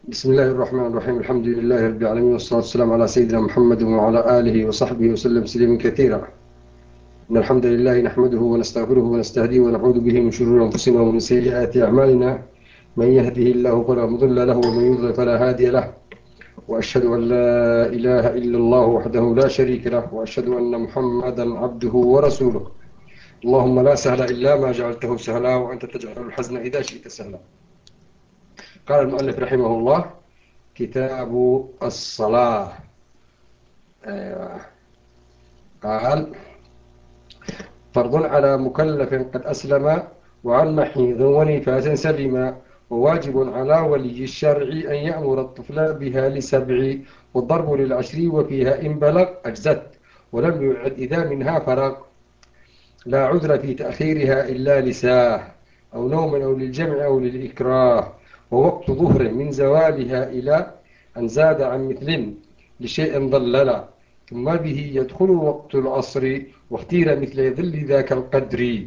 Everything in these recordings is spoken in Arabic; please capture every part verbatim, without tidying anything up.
بسم الله الرحمن الرحيم. الحمد لله رب العالمين، والصلاة والسلام على سيدنا محمد وعلى آله وصحبه وسلم تسليما كثيرا. إن الحمد لله نحمده ونستغفره ونستهديه ونعوذ به من شرور أنفسنا ومن سيئات أعمالنا. من يهده الله فلا مضل له ومن يضلل فلا هادي له. وأشهد أن لا إله إلا الله وحده لا شريك له، وأشهد أن محمدا عبده ورسوله. اللهم لا سهل إلا ما جعلته سهلا، وأنت تجعل الحزن إذا شئت سهلا. قال المؤلف رحمه الله: كتاب الصلاة. أيوة. قال: فرض على مكلف قد أسلم، وعن محيض ونفاس سلما، وواجب على ولي الشرع أن يأمر الطفل بها لسبع، والضرب للعشر وفيها إن بلغ أجزت، ولم يعد إذا منها فرغ. لا عذر في تأخيرها إلا لساه، أو نوم أو للجمع أو للإكراه. ووقت ظهر من زوالها إلى أن زاد عن مثل لشيء ضللا، ثم به يدخل وقت العصر، واختير مثل ظل ذاك القدر.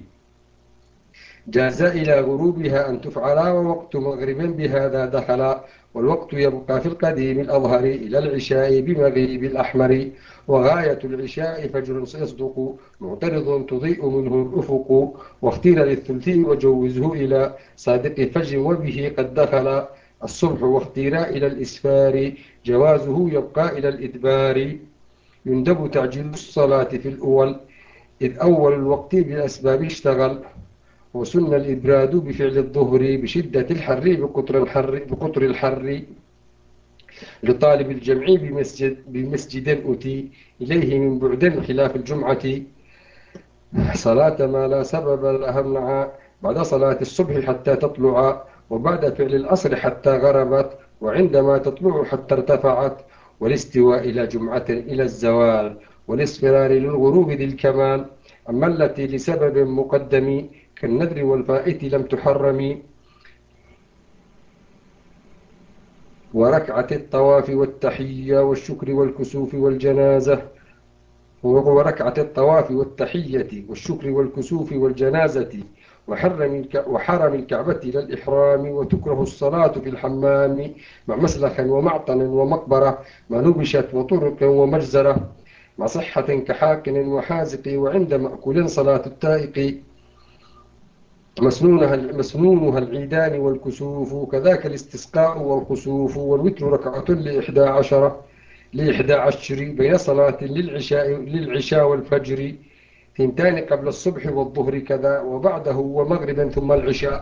جاز إلى غروبها أن تفعل، ووقت مغرب بهذا دخل. والوقت يبقى في القديم الأظهر إلى العشاء بمغيب الأحمر. وغاية العشاء فجر يصدق، معترض تضيء منه الأفق. واختير للثلث وجوزه إلى صادق فجر، وبه قد دخل الصبح. واختير إلى الإسفار، جوازه يبقى إلى الإدبار. يندب تعجيل الصلاة في الأول، إذ أول الوقت بالأسباب اشتغل. وسن الإبراد بفعل الظهر، بشدة الحر بقطر الحر, بقطر الحر. لطالب الجمع بمسجد, بمسجد أتي إليه من بعد خلاف الجمعة. صلاة ما لا سبب لها امنع، بعد صلاة الصبح حتى تطلع، وبعد فعل الأصر حتى غربت، وعندما تطلع حتى ارتفعت. والاستواء إلى جمعة إلى الزوال، والاصفرار للغروب ذي الكمال. أما التي لسبب مقدم كالنذر والفائت لم تحرم. وركعة الطواف والتحية والشكر والكسوف والجنازة. وركعة الطواف والتحية والشكر والكسوف والجنازة. وحرم, الك... وحرم الكعبة إلى الإحرام. وتكره الصلاة في الحمام، مع مسلخ ومعطن ومقبرة، ما نبشت وطرق ومجزرة، مع صحة كحاقن وحازق. وعند مأكل صلاة التائق، مسنونها, مسنونها العيدان والكسوف. كذاك الاستسقاء والخسوف. والوتر ركعة لإحدى عشرة لإحدى عشر بين صلاة للعشاء, للعشاء والفجر. ثنتان قبل الصبح والظهر كذا، وبعده ومغربا ثم العشاء.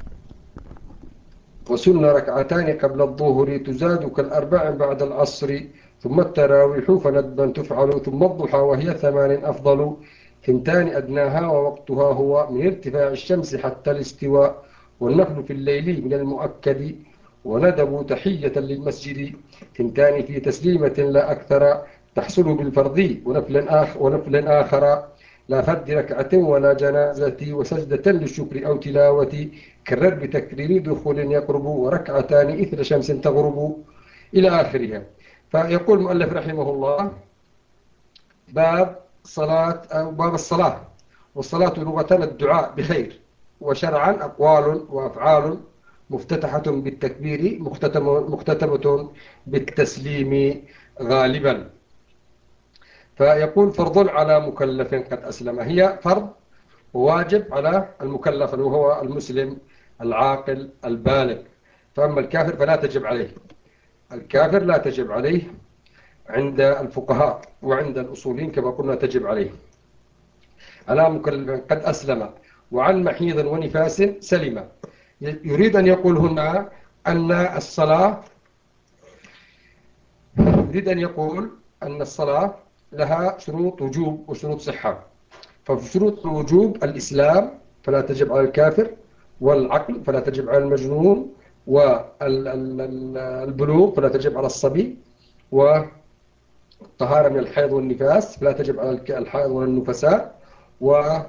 وسن ركعتان قبل الظهر تزاد كالأربع بعد العصر. ثم التراويح فندبا تفعل، ثم الضحى وهي ثمان أفضل. ثنتان أدناها ووقتها هو من ارتفاع الشمس حتى الاستواء. والنفل في الليل من المؤكد، وندبوا تحية للمسجد. ثنتان في تسليمة لا أكثر، تحصل بالفرض ونفل آخر, ونفل آخر. لا فرد ركعة ولا جنازة، وسجدة للشكر أو تلاوة. كرر بتكرير دخول يقرب، وركعتان إثر شمس تغرب، إلى آخرها. فيقول المؤلف رحمه الله: باب صلاة أو باب الصلاة. والصلاة لغة الدعاء بخير، وشرعا أقوال وأفعال مفتتحة بالتكبير، مختتم مختتمة بالتسليم غالبا. فيقول: فرض على مكلف قد أسلم. هي فرض وواجب على المكلف وهو المسلم العاقل البالغ. فأما الكافر فلا تجب عليه. الكافر لا تجب عليه عند الفقهاء، وعند الأصولين كما قلنا تجب عليه. على مكلف قد أسلم، وعن محيض ونفاس سلم. يريد أن يقول هنا أن الصلاة يريد أن يقول أن الصلاة لها شروط وجوب وشروط صحة. ففي شروط الوجوب الإسلام فلا تجب على الكافر، والعقل فلا تجب على المجنون، والبلوغ فلا تجب على الصبي، والطهارة من الحيض والنفاس فلا تجب على الحائض ولا النفساء، و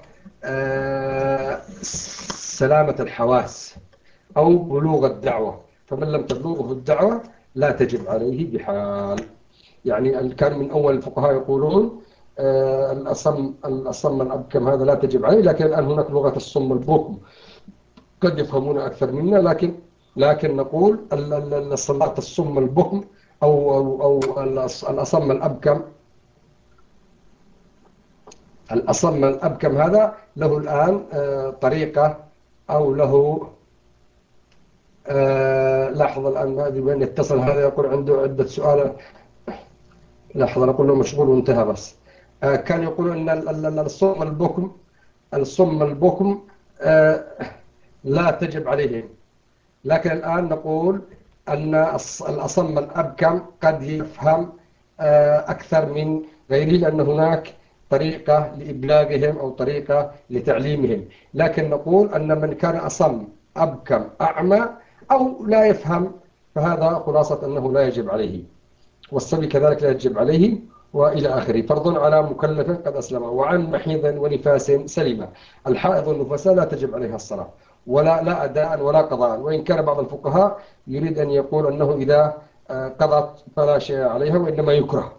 سلامة الحواس أو بلوغ الدعوة. فمن لم تبلغه الدعوة لا تجب عليه بحال. يعني كان من أول الفقهاء يقولون آه الأصم الأصم الأبكم هذا لا تجب عليه، لكن الآن هناك لغة الصم البكم قد يفهمون أكثر منا، لكن لكن نقول ال- ال- الصلاة الصم البكم أو أو أو الأص- الأصم الأبكم. الأصم الأبكم هذا له الآن آه، طريقة أو له آه، لحظة الآن ما أدري من يتصل هذا يقول عنده عدة سؤال. لحظة نقول له مشغول وانتهى بس. آه، كان يقول أن ال- ال- ال- الصم البكم الصم البكم آه، لا تجب عليهم. لكن الآن نقول أن الص- الأصم الأبكم قد يفهم آه، أكثر من غيره، لأن هناك طريقة لإبلاغهم أو طريقة لتعليمهم. لكن نقول أن من كان أصم أبكم أعمى أو لا يفهم فهذا خلاصة أنه لا يجب عليه، والصبي كذلك لا يجب عليه، وإلى آخره. فرض على مكلف قد أسلم وعن محيض ونفاس سلمة. الحائض والنفساء لا تجب عليها الصلاة ولا لا أداء ولا قضاء، وإن كان بعض الفقهاء يريد أن يقول أنه إذا آه، قضت فلا شيء عليها وإنما يكره.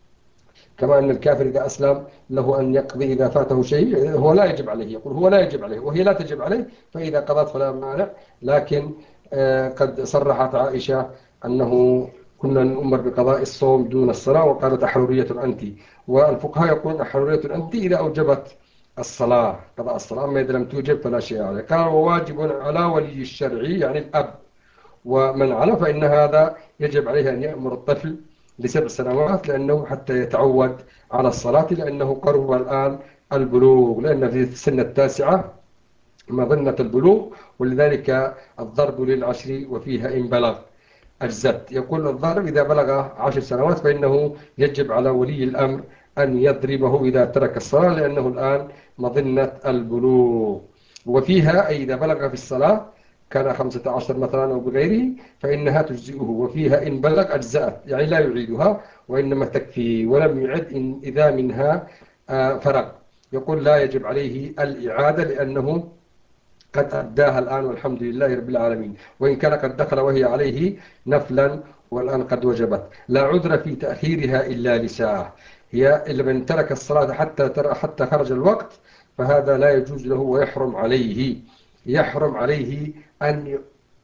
كما أن الكافر إذا أسلم له أن يقضي إذا فاته شيء، هو لا يجب عليه، يقول هو لا يجب عليه وهي لا تجب عليه، فإذا قضت فلا مانع. لكن آه، قد صرحت عائشة أنه كنا نؤمر بقضاء الصوم دون الصلاة، وقالت أحرورية أنت. والفقهاء يقولون أحرورية أنت إذا أوجبت الصلاة قضاء الصلاة، أما إذا لم توجب فلا شيء عليه. قال وواجب على ولي الشرعي يعني الأب ومن على، فإن هذا يجب عليه أن يأمر الطفل لسبع سنوات لأنه حتى يتعود على الصلاة، لأنه قرب الآن البلوغ، لأن في السن التاسعة مظنة البلوغ، ولذلك الضرب للعشر وفيها إن بلغ أجزت. يقول الضرب إذا بلغ عشر سنوات فإنه يجب على ولي الأمر أن يضربه إذا ترك الصلاة، لأنه الآن مظنة البلوغ. وفيها أي إذا بلغ في الصلاة كان خمسة عشر مثلا أو بغيره فإنها تجزئه، وفيها إن بلغ أجزأت يعني لا يعيدها وإنما تكفي، ولم يعد إن إذا منها آه، فرغ. يقول لا يجب عليه الإعادة لأنه قد أداها الآن والحمد لله رب العالمين، وإن كان قد دخل وهي عليه نفلا والآن قد وجبت. لا عذر في تأخيرها إلا لساعة. هي إلا من ترك الصلاة حتى ترى حتى خرج الوقت فهذا لا يجوز له ويحرم عليه. يحرم عليه أن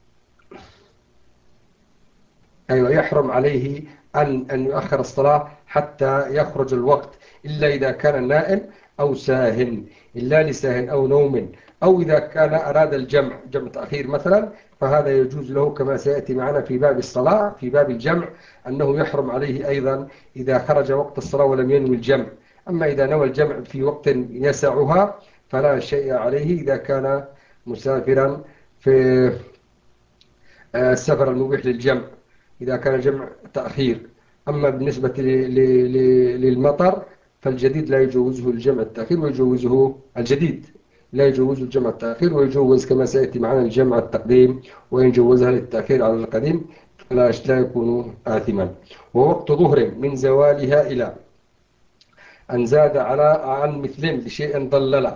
أيوة يحرم عليه أن أن يؤخر الصلاة حتى يخرج الوقت، إلا إذا كان نائم أو ساهن، إلا لساهن أو نوم، أو إذا كان أراد الجمع جمع تأخير مثلا فهذا يجوز له، كما سيأتي معنا في باب الصلاة في باب الجمع أنه يحرم عليه أيضا إذا خرج وقت الصلاة ولم ينوي الجمع. أما إذا نوى الجمع في وقت يسعها فلا شيء عليه إذا كان مسافرا في آه، السفر المبيح للجمع إذا كان جمع تأخير. أما بالنسبة ل- ل- ل- للمطر فالجديد لا يجوزه الجمع التأخير ويجوزه الجديد لا يجوز الجمع التأخير، ويجوز كما سيأتي معنا الجمع التقديم، وإن جوزها للتأخير على القديم فلا لا يكون آثما. ووقت ظهر من زوالها إلى أن زاد على عن مثل لشيء ضلل.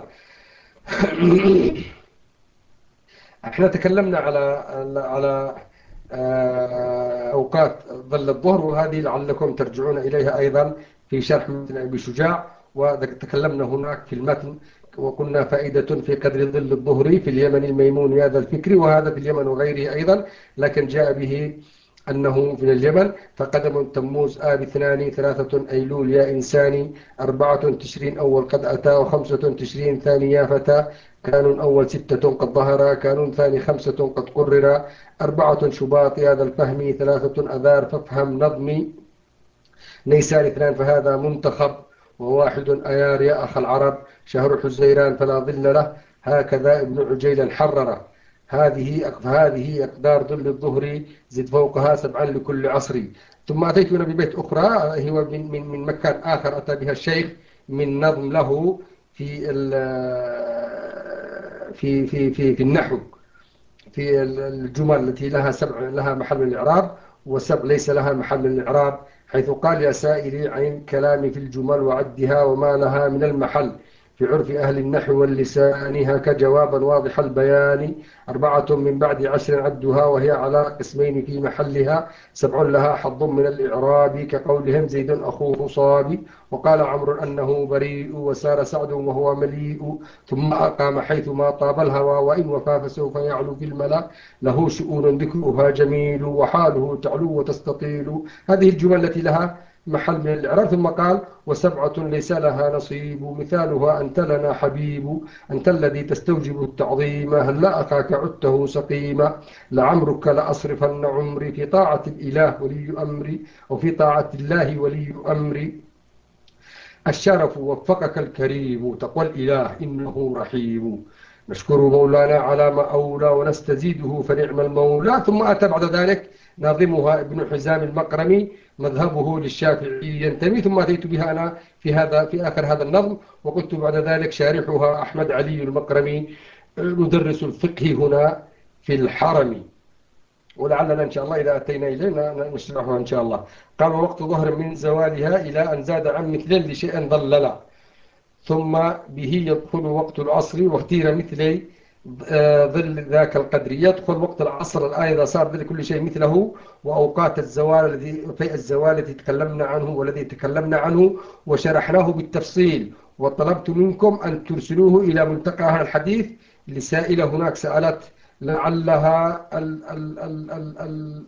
احنا تكلمنا على على آه، أوقات ظل الظهر، وهذه لعلكم ترجعون إليها أيضا في شرح متن أبي شجاع، وتكلمنا هناك في المتن وقلنا فائدة في قدر ظل الظهر في اليمن الميمون يا ذا الفكر، وهذا في اليمن وغيره أيضا، لكن جاء به أنه من اليمن. فقدم تموز آب اثنان ثلاثة أيلول يا إنساني أربعة تشرين أول قد أتى وخمسة تشرين ثاني يا فتى كانون أول ستة قد ظهر كانون ثاني خمسة قد قرر أربعة شباط يا ذا الفهم ثلاثة أذار فافهم نظمي نيسان اثنان فهذا منتخب وواحد أيار يا أخ العرب شهر حزيران فلا ظل له هكذا ابن عجيل حرره. هذه هذه أقدار ظل الظهر زد فوقها سبعا لكل عصر. ثم أتيتنا ببيت أخرى هو من من من مكان آخر أتى بها الشيخ من نظم له في في في في في النحو في الجمل التي لها سبع لها محل من الإعراب وسبع ليس لها محل من الإعراب، حيث قال يا سائلي عن كلامي في الجمل وعدها وما لها من المحل في عرف أهل النحو واللسان هك جوابا واضح البيان. أربعة من بعد عشر عدها وهي على قسمين في محلها. سبع لها حظ من الإعراب كقولهم زيد أخوه صابي. وقال عمرو أنه بريء وسار سعد وهو مليء. ثم أقام حيث ما طاب الهوى وإن وفى فسوف يعلو في الملأ. له شؤون ذكرها جميل وحاله تعلو وتستطيل. هذه الجمل التي لها محل من الإعراب. ثم قال وسبعة ليس لها نصيب مثالها أنت لنا حبيب. أنت الذي تستوجب التعظيم هلا أخاك عدته سقيما. لعمرك لأصرفن عمري في طاعة الإله ولي أمري أو في طاعة الله ولي أمري. الشرف وفقك الكريم تقوى الإله إنه رحيم. نشكر مولانا على ما أولى ونستزيده فنعم المولى. ثم أتى بعد ذلك ناظمها ابن حزام المقرمي مذهبه للشافعي ينتمي. ثم أتيت بها أنا في هذا في آخر هذا النظم. وقلت بعد ذلك شارحها أحمد علي المقرمي مدرس الفقه هنا في الحرم. ولعلنا إن شاء الله إذا أتينا إليه نشرحها إن شاء الله. قال ووقت ظهر من زوالها إلى أن زاد عن مثل لشيء ضللا. ثم به يدخل وقت العصر واختير مثلي آه، ظل ذاك القدر. يدخل وقت العصر الآن إذا صار ظل كل شيء مثله. وأوقات الزوال الذي في الزوال الذي تكلمنا عنه والذي تكلمنا عنه وشرحناه بالتفصيل. وطلبت منكم أن ترسلوه إلى ملتقى أهل الحديث لسائلة هناك سألت لعلها ال ال ال ال ال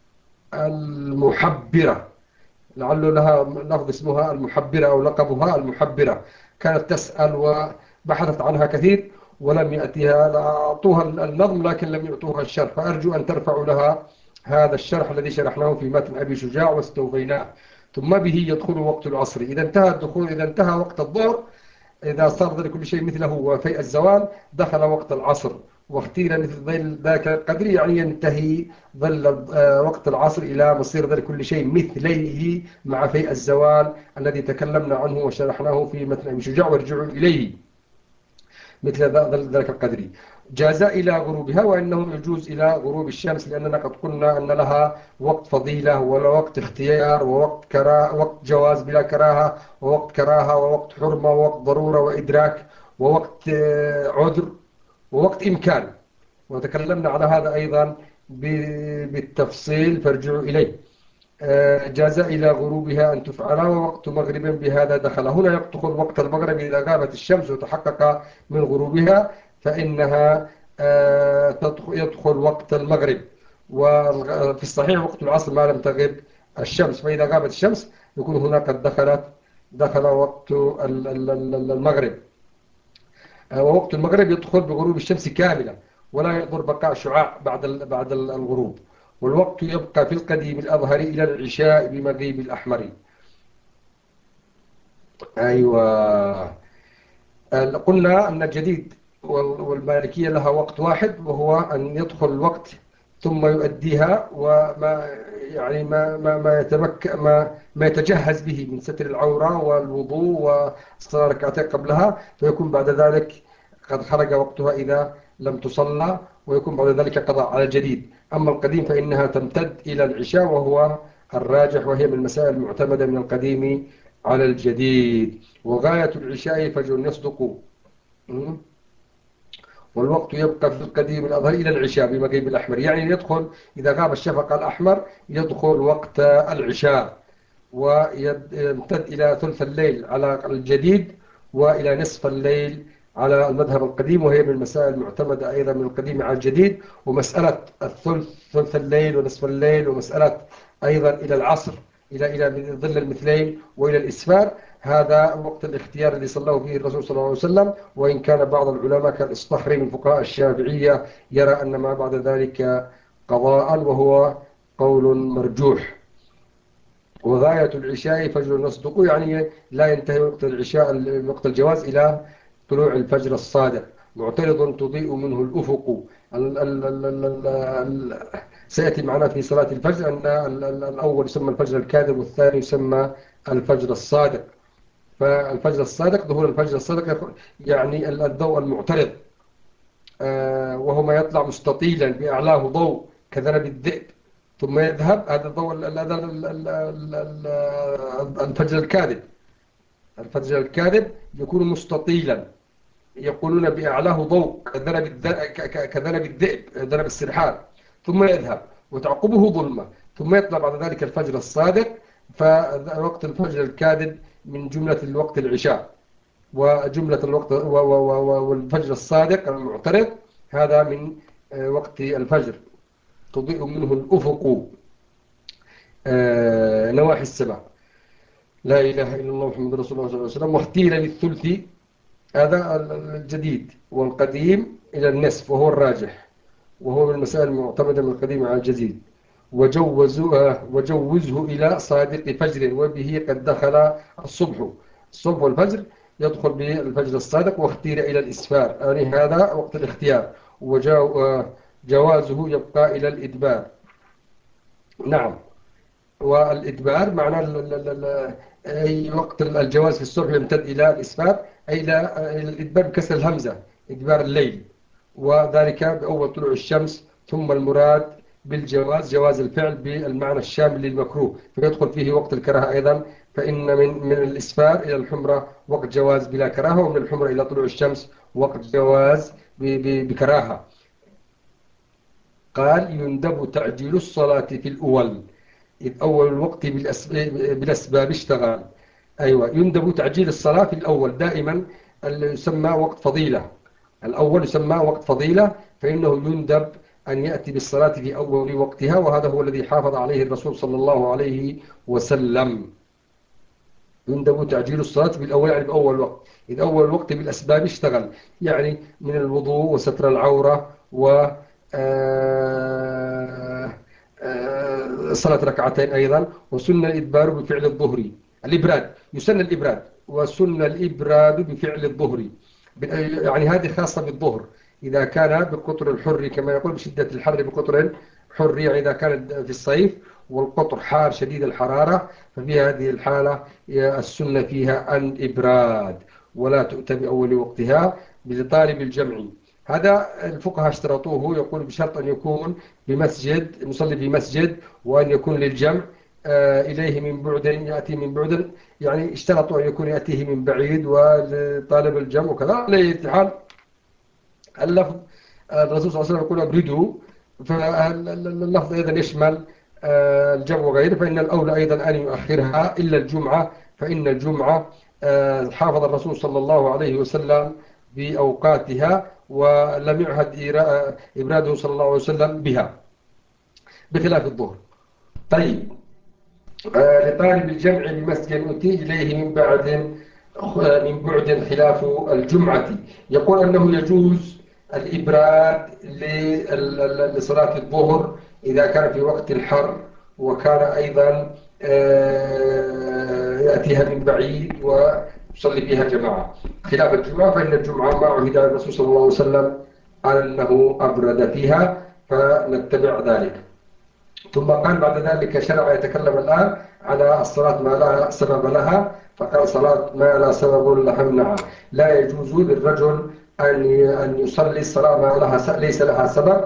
المحبرة. لعله لها لفظ اسمها المحبرة أو لقبها المحبرة. كانت تسأل وبحثت عنها كثير ولم يأتيها. أعطوها النظم لكن لم يعطوها الشرح. فأرجو أن ترفعوا لها هذا الشرح الذي شرحناه في متن أبي شجاع واستوفيناه. ثم به يدخل وقت العصر إذا انتهى الدخول إذا انتهى وقت الظهر. إذا صار ذلك كل شيء مثله وفي الزوال دخل وقت العصر. واختير مثل ظل ذاك القدر يعني ينتهي ظل آه، وقت العصر إلى مصير ذلك كل شيء مثليه مع في الزوال الذي تكلمنا عنه وشرحناه في متن أبي شجاع وارجعوا إليه مثل ذلك القدر. جاز إلى غروبها وإنه يجوز إلى غروب الشمس لأننا قد قلنا أن لها وقت فضيلة ولا وقت اختيار ووقت كرا وقت جواز بلا كراهة ووقت كراهة ووقت حرمة ووقت ضرورة وإدراك ووقت آه، عذر ووقت إمكان. وتكلمنا على هذا أيضا بالتفصيل فارجعوا إليه. آه، جاز إلى غروبها أن تفعل ووقت مغرب بهذا دخل. هنا يدخل وقت المغرب إذا غابت الشمس وتحقق من غروبها فإنها آه، يدخل وقت المغرب. وفي الصحيح وقت العصر ما لم تغب الشمس. فإذا غابت الشمس يكون هنا قد دخلت دخل وقت المغرب. آه، ووقت المغرب يدخل بغروب الشمس كاملة ولا يضر بقاء شعاع بعد بعد الغروب. والوقت يبقى في القديم الأظهر إلى العشاء بمغيب الأحمر. أيوة. قلنا أن الجديد والمالكية لها وقت واحد وهو أن يدخل الوقت ثم يؤديها وما يعني ما ما ما يتمك ما ما يتجهز به من ستر العورة والوضوء والصلاة ركعتين قبلها فيكون بعد ذلك قد خرج وقتها إذا لم تصلى ويكون بعد ذلك قضاء على الجديد. أما القديم فإنها تمتد إلى العشاء وهو الراجح وهي من المسائل المعتمدة من القديم على الجديد. وغاية العشاء فجر يصدق. والوقت يبقى في القديم الأظهر إلى العشاء بمغيب الأحمر يعني يدخل إذا غاب الشفق الأحمر يدخل وقت العشاء ويمتد إلى ثلث الليل على الجديد وإلى نصف الليل على المذهب القديم وهي من المسائل المعتمدة أيضا من القديم على الجديد. ومسألة الثلث ثلث الليل ونصف الليل ومسألة أيضا إلى العصر إلى إلى ظل المثلين وإلى الإسفار. هذا وقت الاختيار اللي صلاه فيه الرسول صلى الله عليه وسلم. وإن كان بعض العلماء كالإصطخري من فقهاء الشافعية يرى أن ما بعد ذلك قضاء وهو قول مرجوح. وغاية العشاء فجر يصدق يعني لا ينتهي وقت العشاء وقت الجواز إلى طلوع الفجر الصادق. معترض تضيء منه الأفق. ال ال ال ال ال ال سيأتي معنا في صلاة الفجر أن ال ال الأول يسمى الفجر الكاذب والثاني يسمى الفجر الصادق. فالفجر الصادق ظهور الفجر الصادق يعني الضوء المعترض آه، وهو ما يطلع مستطيلا بأعلاه ضوء كذنب الذئب ثم يذهب. هذا الضوء هذا الفجر الكاذب. الفجر الكاذب يكون مستطيلا، يقولون بأعلاه ضوء كذنب الذ- ك- ك- كذنب الذئب، ذنب السرحان، ثم يذهب وتعقبه ظلمة، ثم يطلع بعد ذلك الفجر الصادق. فوقت الفجر الكاذب من جملة الوقت العشاء، وجملة الوقت و- و- و- والفجر الصادق المعترض هذا من آه، وقت الفجر، تضيء منه الأفق آه، نواحي السماء. لا إله إلا الله محمد رسول الله صلى الله عليه وسلم. واختير للثلث، هذا الجديد، والقديم إلى النصف وهو الراجح، وهو من المسائل المعتمدة من القديم على الجديد. وجوزوه وجوزه إلى صادق فجر، وبه قد دخل الصبح. الصبح والفجر يدخل بالفجر الصادق. واختير إلى الإسفار، يعني هذا وقت الاختيار. وجوازه يبقى إلى الإدبار. نعم. والإدبار معنى ال- ال- ال- أي وقت الجواز في الصبح يمتد إلى الإسفار، أي إلى إلى الإدبار بكسر الهمزة، إدبار الليل، وذلك بأول طلوع الشمس. ثم المراد بالجواز جواز الفعل بالمعنى الشامل للمكروه، فيدخل فيه وقت الكراهة أيضا. فإن من من الإسفار إلى الحمرة وقت جواز بلا كراهة، ومن الحمرة إلى طلوع الشمس وقت جواز ب- ب- بكراهة. قال يندب تعجيل الصلاة في الأول، إذ أول الوقت بالأسب... بالأسباب اشتغل. أيوة، يندب تعجيل الصلاة في الأول دائما. اللي يسمى وقت فضيلة، الأول يسمى وقت فضيلة، فإنه يندب أن يأتي بالصلاة في أول وقتها، وهذا هو الذي حافظ عليه الرسول صلى الله عليه وسلم. يندب تعجيل الصلاة بالأول، يعني بأول وقت، إذ أول وقت بالأسباب اشتغل، يعني من الوضوء وستر العورة و آه، آه، صلاة ركعتين أيضا. وسن الإدبار بفعل الظهر، الإبراد يسن الإبراد، وسن الإبراد بفعل الظهر. يعني هذه خاصة بالظهر، إذا كان بقطر الحر كما يقول بشدة الحر بقطر حر، يعني إذا كان في الصيف والقطر حار شديد الحرارة، ففي هذه الحالة السنة فيها الإبراد، ولا تؤتى بأول وقتها لطالب الجمع. هذا الفقهاء اشترطوه، يقول بشرط أن يكون بمسجد، مصلي في مسجد، وأن يكون للجمع آه، إليه من بعد، يأتي من بعد، يعني اشترطوا أن يكون يأتيه من بعيد ولطالب الجمع وكذا. على أي حال اللفظ الرسول صلى الله عليه وسلم يقول أبردوا، فاللفظ أيضا يشمل آه، الجمع وغيره. فإن الأولى أيضا أن يؤخرها إلا الجمعة، فإن الجمعة آه، حافظ الرسول صلى الله عليه وسلم بأوقاتها، ولم يعهد إبراده صلى الله عليه وسلم بها بخلاف الظهر. طيب، آه، لطالب الجمع بمسجد أتي إليه من بعد من بعد خلاف الجمعة. يقول أنه يجوز الإبراد لصلاة الظهر إذا كان في وقت الحر، وكان أيضا آه، يأتيها من بعيد ويصلي فيها جماعة، خلاف الجمعة. فإن الجمعة ما عهد الرسول صلى الله عليه وسلم على أنه أبرد فيها، فنتبع ذلك. ثم قال بعد ذلك شرع يتكلم الآن على الصلاة ما لا سبب لها، فقال صلاة ما لا سبب لها امنعها. لا يجوز للرجل أن أن يصلي الصلاة ما لها ليس لها سبب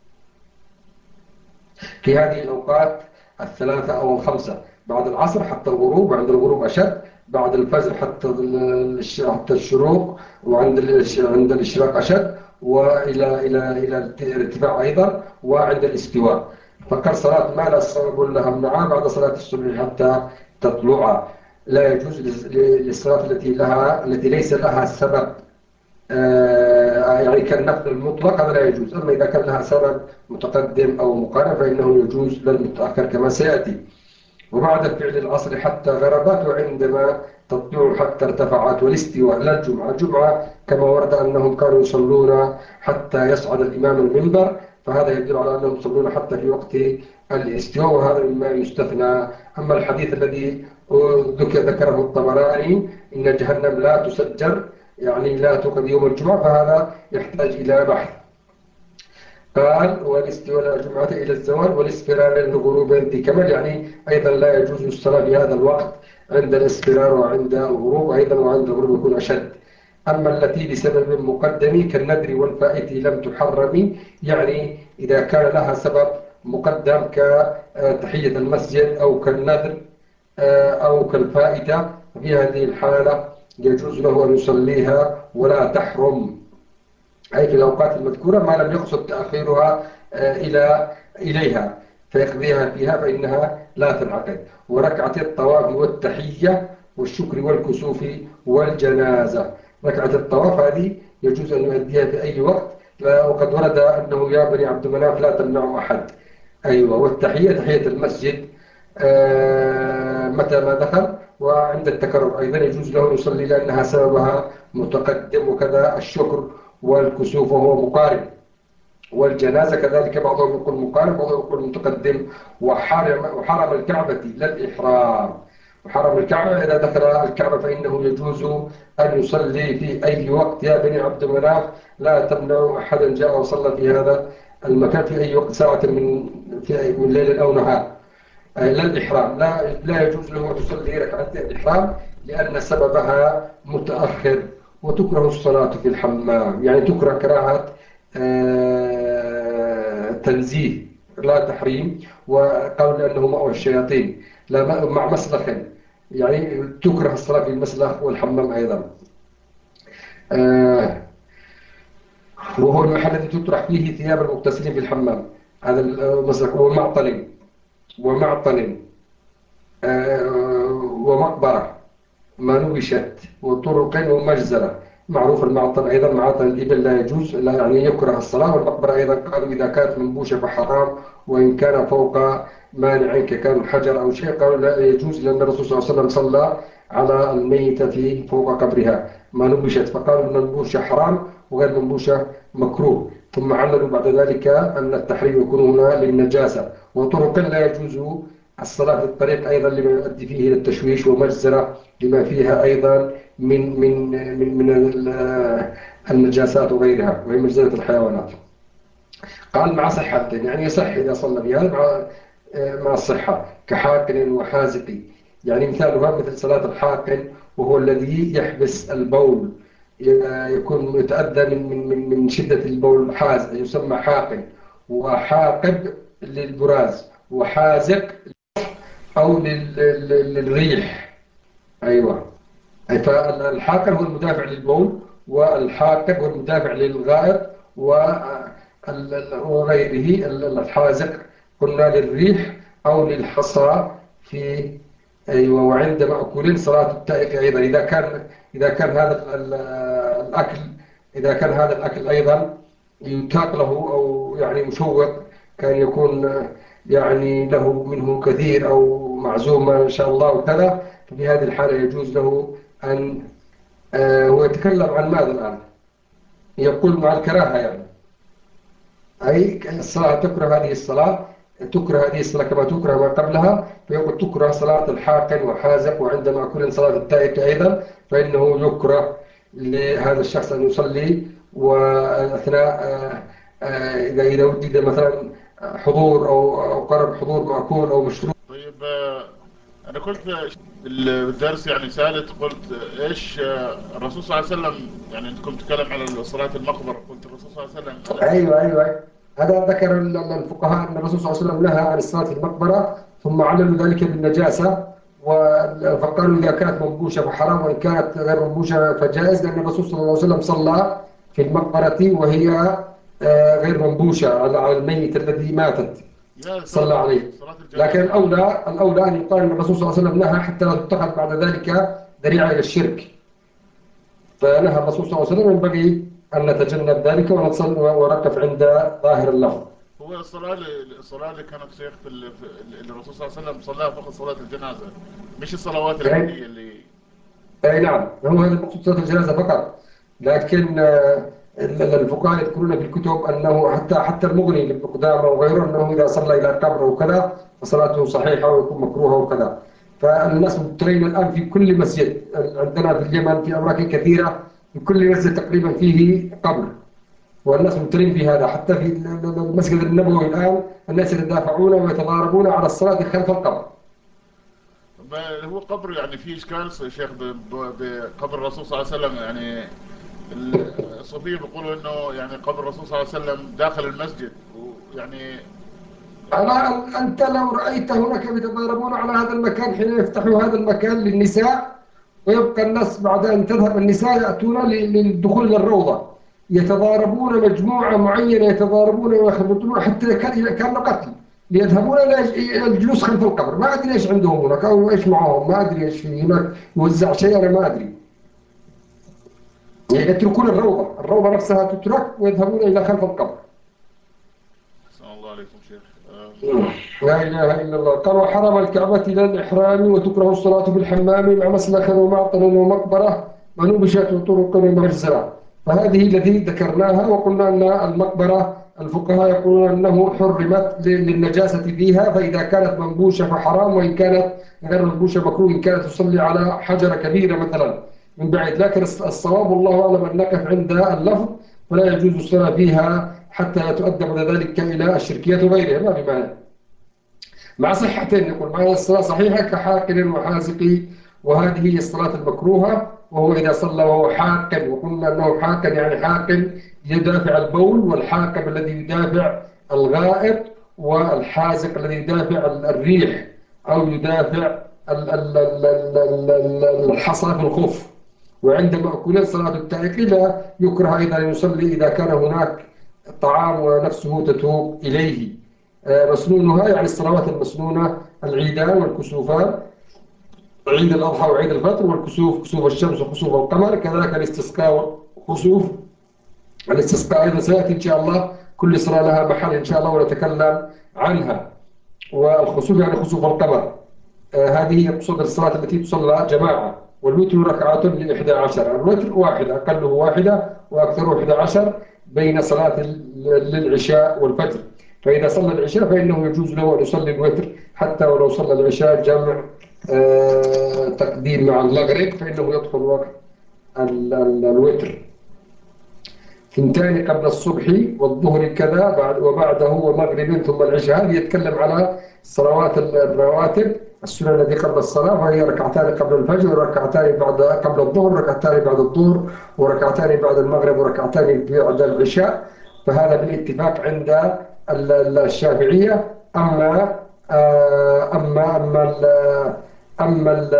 في هذه الأوقات الثلاثة أو الخمسة، بعد العصر حتى الغروب، وعند الغروب أشد، بعد الفجر حتى حتى الشروق، وعند عند الإشراق أشد، وإلى إلى إلى الارتفاع أيضا، وعند الاستواء. فقال صلاة ما لا سبب لها امنعها بعد صلاة الصبح حتى تطلع. لا يجوز للصلاة التي لها التي ليس لها سبب، آه، يعني كالنفل المطلق هذا لا يجوز. أما إذا كان لها سبب متقدم أو مقارن فإنه يجوز للمتأخر كما سيأتي. وبعد فعل العصر حتى غربت، وعندما تطلع حتى ارتفعت، والاستواء لا الجمعة. الجمعة كما ورد أنهم كانوا يصلون حتى يصعد الإمام المنبر، فهذا يدل على أنهم يصلون حتى في وقت الاستواء، وهذا مما يستثنى. أما الحديث الذي ذكره الطبراني إن جهنم لا تسجر، يعني لا توقد يوم الجمعة، فهذا يحتاج إلى بحث. قال والاستواء الجمعة إلى الزوال، والاصفرار للغروب عند كمال، يعني أيضا لا يجوز الصلاة في هذا الوقت عند الاصفرار وعند الغروب أيضا، وعند الغروب يكون أشد. أما التي بسبب مقدم كالندر والفائت لم تحرم، يعني إذا كان لها سبب مقدم كتحية المسجد أو كالنذر أو كالفائتة، في هذه الحالة يجوز له أن يصليها ولا تحرم، أي في الأوقات المذكورة ما لم يقصد تأخيرها آه، إلى إليها فيقضيها فيها فإنها لا تنعقد. وركعة الطواف والتحية والشكر والكسوف والجنازة. ركعة الطواف هذه يجوز أن يؤديها في أي وقت، وقد ورد أنه يا بني عبد مناف لا تمنعوا أحد. أيوة. والتحية تحية المسجد آه، متى ما دخل، وعند التكرر أيضا يجوز له أن يصلي لأنها سببها متقدم، وكذا الشكر والكسوف وهو مقارب. والجنازة كذلك بعضهم يقول مقارب وبعضهم يقول متقدم. وحرم, وحرم الكعبة لا الإحرام. وحرم الكعبة إذا دخل الكعبة فإنه يجوز أن يصلي في أي وقت يا بني عبد مناف لا تمنعوا أحدا جاء وصلى في هذا المكان في أي وقت ساعة من في من ليل أو نهار. لا الإحرام، لا لا يجوز له أن يصلي ركعتي الإحرام لأن سببها متأخر. وتكره الصلاة في الحمام، يعني تكره كراهة آه، تنزيه لا تحريم. وقالوا لأنه مأوى الشياطين لا مع مسلخ، يعني تكره الصلاة في المسلخ والحمام أيضا. آه، وهو المحل الذي تطرح فيه ثياب المغتسلين في الحمام، هذا المسلخ. ومعطل ومعطل آه، ومقبرة ما نبشت وطرق ومجزرة. معروف المعطل أيضا، معطل الإبل لا يجوز، لا يعني يكره الصلاة. والمقبرة أيضا قالوا إذا كانت منبوشة فحرام، وإن كان فوق مانع ككان حجر أو شيء قالوا لا يجوز، لأن الرسول صلى الله عليه وسلم صلى على الميتة في فوق قبرها ما نبشت، فقالوا المنبوشة حرام وغير منبوشة مكروه. ثم عللوا بعد ذلك أن التحريم يكون هنا للنجاسة. وطرق لا يجوز الصلاة في الطريق أيضا لما يؤدي فيه إلى التشويش، ومجزرة لما فيها أيضا من من من من النجاسات وغيرها، وهي مجزرة الحيوانات. قال مع صحة، يعني يصح إذا صلى بها مع مع الصحة، كحاقن وحازق. يعني مثالها مثل صلاة الحاقن، وهو الذي يحبس البول، يكون يتأذى من من من من شدة البول، حاز يسمى حاقن. وحاقب للبراز، وحازق أو للريح. أيوة. فالحاقن هو المدافع للبول، والحاقب هو المدافع للغائط، وغيره. الحازق قلنا للريح أو للحصى في. أيوة. وعند مأكول صلاة التائق أيضا، إذا كان إذا كان هذا الأكل إذا كان هذا الأكل أيضا يتاق له أو يعني مشوق، كان يكون يعني له منه كثير أو معزوم ما شاء الله وكذا، ففي هذه الحالة يجوز له أن آه، هو يتكلم عن ماذا الآن؟ يقول مع الكراهة يعني. أي الصلاة تكره هذه الصلاة تكره هذه الصلاة كما تكره ما قبلها. فيقول تكره صلاة الحاقن وحازق. وعندما كل صلاة التائب أيضا فإنه يكره لهذا الشخص أن يصلي، وأثناء آه، آه، إذا إذا وجد مثلا حضور أو أو قرب حضور مأكول أو مشروب. طيب، آه، انا قلت بال- بالدرس يعني ثالث، قلت آه، ايش آه، الرسول صلى الله عليه وسلم، يعني انت كنت تتكلم على صلاة المقبرة، قلت الرسول صلى الله عليه وسلم الم أيوة أيوة أيوة. هذا ذكر ال- ال- الفقهاء أن الرسول صلى الله عليه وسلم نهى عن الصلاة في المقبرة، ثم عللوا ذلك بالنجاسة. و- فقالوا إذا كانت منبوشة فحرام، وإن كانت غير منبوشة فجائز، لأن الرسول صلى الله عليه وسلم صلى في المقبرة وهي آه، غير منبوشة على على الميت الذي ماتت، يا صلاة صلى عليه. صلاة لكن الجنازة. الأولى الأولى أن يقال أن الرسول صلى الله عليه وسلم نهى حتى لا تتخذ بعد ذلك ذريعة إلى الشرك. فنهى الرسول صلى الله عليه وسلم، ينبغي أن نتجنب ذلك ونتصل ونقف عند ظاهر اللفظ. هو الصلاة اللي الصلاة اللي كانت شيخ في ال- في- اللي الرسول صلى الله عليه وسلم صلاها فقط صلاة الجنازة، مش الصلوات أي العادية اللي. أي نعم، هو هذا المقصود صلاة الجنازة فقط. لكن آه، ال- ال- الفقهاء يذكرون في الكتب أنه حتى حتى المغني لابن قدامة وغيره أنه إذا صلى إلى قبر وكذا فصلاته صحيحة ويكون مكروهة وكذا. فالناس مبتلين الآن في كل مسجد عندنا في اليمن، في أماكن كثيرة في كل مسجد تقريبا فيه قبر، والناس مبتلين بهذا. حتى في ال- ال- المسجد النبوي الآن الناس يتدافعون ويتضاربون على الصلاة خلف القبر. ما هو قبر يعني فيه إشكال يا شيخ ب- ب- بقبر الرسول صلى الله عليه وسلم، يعني ال- الصوفية بيقولوا إنه يعني قبر الرسول صلى الله عليه وسلم داخل المسجد، ويعني ألا أنت لو رأيت هناك يتضاربون على هذا المكان حين يفتحوا هذا المكان للنساء، ويبقى الناس بعد أن تذهب النساء يأتون للدخول للروضة، يتضاربون مجموعة معينة، يتضاربون ويخربطون حتى كان قتل، ليذهبون إلى الجلوس خلف القبر. ما أدري إيش عندهم هناك أو إيش معهم، ما أدري إيش في هناك يوزع شيء، أنا ما أدري. يعني يتركون الروضة، الروضة نفسها تترك ويذهبون إلى خلف القبر. أحسن الله عليكم شيخ. آه، لا إله إلا الله. قال وحرم الكعبة إلى الإحرام، وتكره الصلاة في الحمام مع مسلخ ومعطل ومقبرة منوبشة وطرق ومجزرة. فهذه التي ذكرناها، وقلنا أن المقبرة الفقهاء يقولون أنه حرمت للنجاسة فيها، فإذا كانت منبوشة فحرام، وإن كانت غير منبوشة مكروه إن كانت تصلي على حجرة كبيرة مثلا من بعيد. لكن الصواب والله أعلم أن نقف عند اللفظ، فلا يجوز الصلاة فيها حتى يتؤدى بعد ذلك إلى الشركيات وغيرها، ما في مانع. مع صحتين، يقول مع الصلاة صحيحة كحاقن وحازق، وهذه هي الصلاة المكروهة، وهو إذا صلى وهو حاقن. وقلنا أنه حاقن يعني حاقن يدافع البول، والحاقب الذي يدافع الغائط، والحازق الذي يدافع الريح أو يدافع الحصى في الخف. وعند مأكولين صلاة التائق لا يكره أيضا أن يصلي إذا كان هناك طعام ونفسه تتوق إليه. آه، مسنونها يعني الصلوات المسنونة: العيدان والكسوفان، عيد الأضحى وعيد الفطر، والكسوف كسوف الشمس وكسوف القمر، كذلك الاستسقاء وخسوف الاستسقاء. أيضا سيأتي إن شاء الله كل صلاة لها محل إن شاء الله ونتكلم عنها. والخسوف يعني خسوف القمر. آه، هذه يقصد الصلاة التي تصلى جماعة. والوتر ركعات لإحدى عشر، الوتر واحدة، أقله واحدة وأكثره إحدى عشر، بين صلاة للعشاء والفجر. فإذا صلى العشاء فإنه يجوز له أن يصلي الوتر، حتى ولو صلى العشاء جمع آه تقديم مع المغرب، فإنه يدخل وقت ال ال الوتر. ثنتان قبل الصبح والظهر كذا بعد وبعده ومغرب ثم العشاء. هذه يتكلم على الصلوات الرواتب السنن التي قبل الصلاة، وهي ركعتان قبل الفجر، وركعتان بعد قبل الظهر، وركعتان بعد الظهر، وركعتان بعد المغرب، وركعتان بعد العشاء. فهذا بالاتفاق عند الشافعية. أما أما أما ال أما ال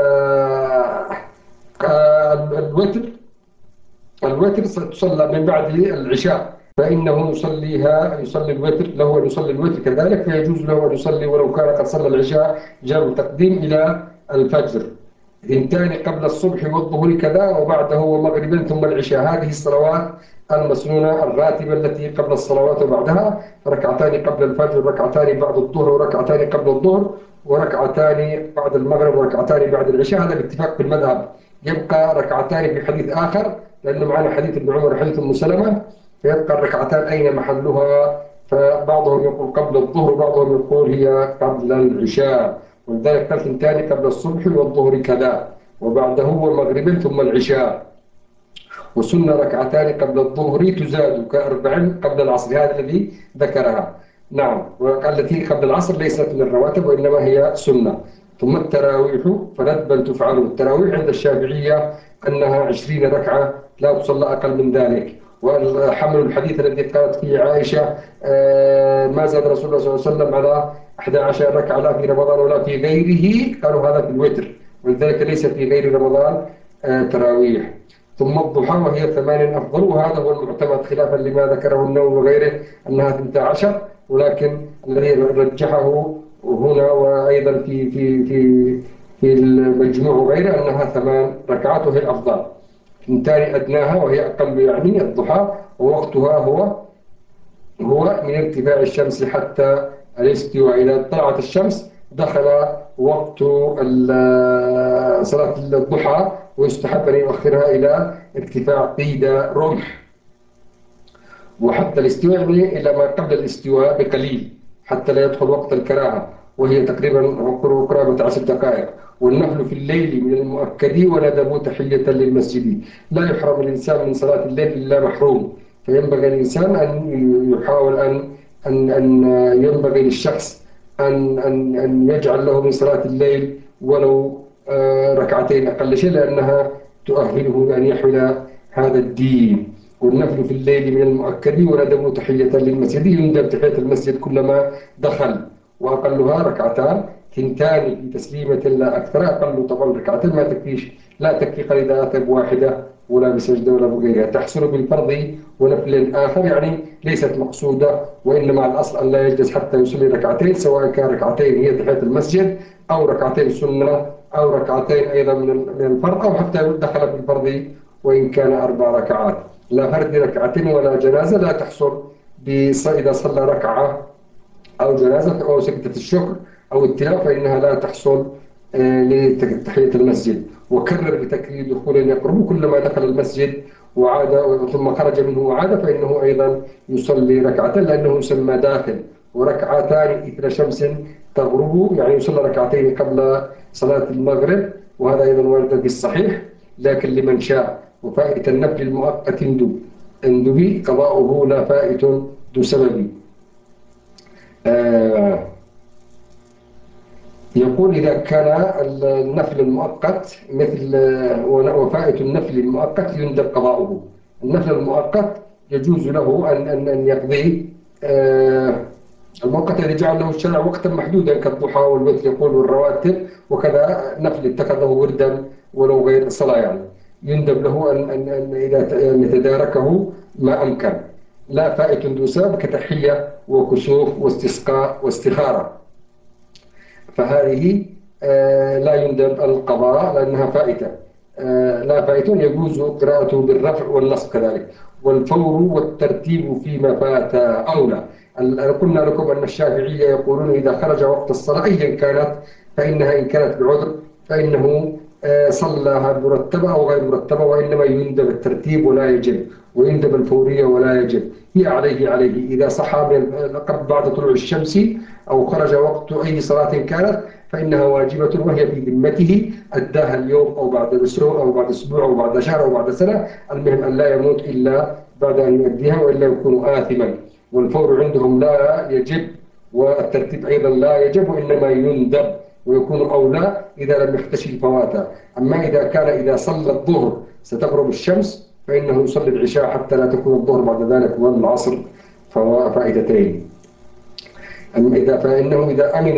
الوتر الوتر تصلى من بعد العشاء، فإنه يصليها يصلي الوتر، له أن يصلي الوتر كذلك، فيجوز له أن يصلي ولو كان قد صلى العشاء جمع تقديم إلى الفجر. اثنتان قبل الصبح والظهر كذا وبعده ومغربا ثم العشاء. هذه الصلوات المسنونة الراتبة التي قبل الصلوات وبعدها: ركعتان قبل الفجر، ركعتان بعد الظهر، وركعتان قبل الظهر، وركعتان بعد المغرب، وركعتان بعد العشاء. هذا باتفاق في المذهب. يبقى ركعتان في حديث آخر، لأنه معنا حديث ابن عمر وحديث أم سلمة، فيبقى الركعتان أين محلها؟ فبعضهم يقول قبل الظهر، وبعضهم يقول هي قبل العشاء. ولذلك قال ثنتان قبل الصبح والظهر كذا وبعده ومغرب ثم العشاء. وسن ركعتان قبل الظهر تزاد كأربع قبل العصر. هذا الذي ذكرها. نعم. والتي قبل العصر ليست من الرواتب وإنما هي سنة. ثم التراويح فندبا تفعل. التراويح عند الشافعية أنها عشرين ركعة، لا تصلى أقل من ذلك. وحمل الحديث الذي قالت فيه عائشة آه ما زاد رسول الله صلى الله عليه وسلم على إحدى عشرة ركعة لا في رمضان ولا في غيره، قالوا هذا في الوتر، ولذلك ليس في غير رمضان آه تراويح. ثم الضحى وهي ثمان أفضل، وهذا هو المعتمد خلافا لما ذكره النووي وغيره أنها اثنتا عشر، ولكن الذي رجحه هنا وأيضا في في في في المجموع وغيره أنها ثمان ركعات وهي الأفضل. ثنتان أدناها وهي أقل يعني الضحى، ووقتها هو هو من ارتفاع الشمس حتى الاستواء. إذا طلعت الشمس دخل وقت صلاة الضحى، ويستحب أن يؤخرها إلى ارتفاع قيد رمح. وحتى الاستواء يعني إلى ما قبل الاستواء بقليل، حتى لا يدخل وقت الكراهة، وهي تقريبا قرابة عشر دقائق. والنفل في الليل من المؤكد وندبوا تحية للمسجد. لا يحرم الإنسان من صلاة الليل إلا محروم، فينبغي الإنسان أن يحاول أن أن أن ينبغي للشخص أن أن أن يجعل له من صلاة الليل ولو ركعتين أقل شيء، لأنها تؤهله أن يحمل هذا الدين. والنفل في الليل من المؤكد وندب تحية للمسجد. يندب تحية المسجد كلما دخل، وأقلها ركعتان، ثنتان في تسليمة لا أكثر. أقل طبعا ركعتين ما تكفيش لا تكفي قال إذا أتى بواحدة ولا بسجدة ولا بغيرها، تحصل بالفرض ونفل آخر، يعني ليست مقصودة، وإنما الأصل أن لا يجلس حتى يصلي ركعتين، سواء كان ركعتين هي تحية المسجد أو ركعتين سنة أو ركعتين أيضا من الفرض، أو حتى دخل في الفرض وإن كان أربع ركعات. لا فرد ركعتين ولا جنازة لا تحصل إذا صلى ركعة أو جنازة أو سجدة الشكر أو التلاوة، فإنها لا تحصل آه، لتحية المسجد. وكرر بتكرير دخول يقرب، كلما دخل المسجد وعاد ثم خرج منه وعاد فإنه أيضا يصلي ركعتين، لأنه يسمى داخل. وركعتان إثر شمس تغرب، يعني يصلي ركعتين قبل صلاة المغرب، وهذا أيضا وارد في الصحيح، لكن لمن شاء. وفائت النفل المؤقت اندب اندبي قضاؤه لا فائت ذو سبب. آه يقول إذا كان النفل المؤقت مثل وفائت النفل المؤقت يندب قضاؤه. النفل المؤقت يجوز له أن أن أن يقضي آه المؤقت الذي جعل له الشرع وقتا محدودا كالضحى والوتر يقول والرواتب، وكذا نفل اتخذه وردا ولو غير صلاة، يعني يندب له أن أن أن إذا أن يتداركه ما أمكن. لا فائت ذو سبب كتحية وكسوف واستسقاء واستخارة، فهذه آه، لا يندب القضاء لأنها فائتة. آه، لا فائت يجوز قراءته بالرفع والنصب كذلك. والفور والترتيب فيما فات أولى. قلنا لكم أن الشافعية يقولون إذا خرج وقت الصلاة أيا كانت فإنها إن كانت بعذر فإنه آه، صلاها مرتبة أو غير مرتبة، وإنما يندب الترتيب ولا يجب، ويندب الفورية ولا يجب. هي عليه عليه إذا صحى من قبل بعد طلوع الشمس أو خرج وقت أي صلاة كانت فإنها واجبة وهي في ذمته، أداها اليوم أو بعد أسبوع أو بعد أسبوع أو بعد شهر أو بعد سنة، المهم أن لا يموت إلا بعد أن يؤديها وإلا يكون آثما. والفور عندهم لا يجب، والترتيب أيضا لا يجب، وإنما يندب ويكون أولى إذا لم يحتشي فواتا. أما إذا كان إذا صلى الظهر ستغرب الشمس فإنه يصلي العشاء حتى لا تكون الظهر بعد ذلك والعصر فائدتين. أما إذا فإنه إذا أمن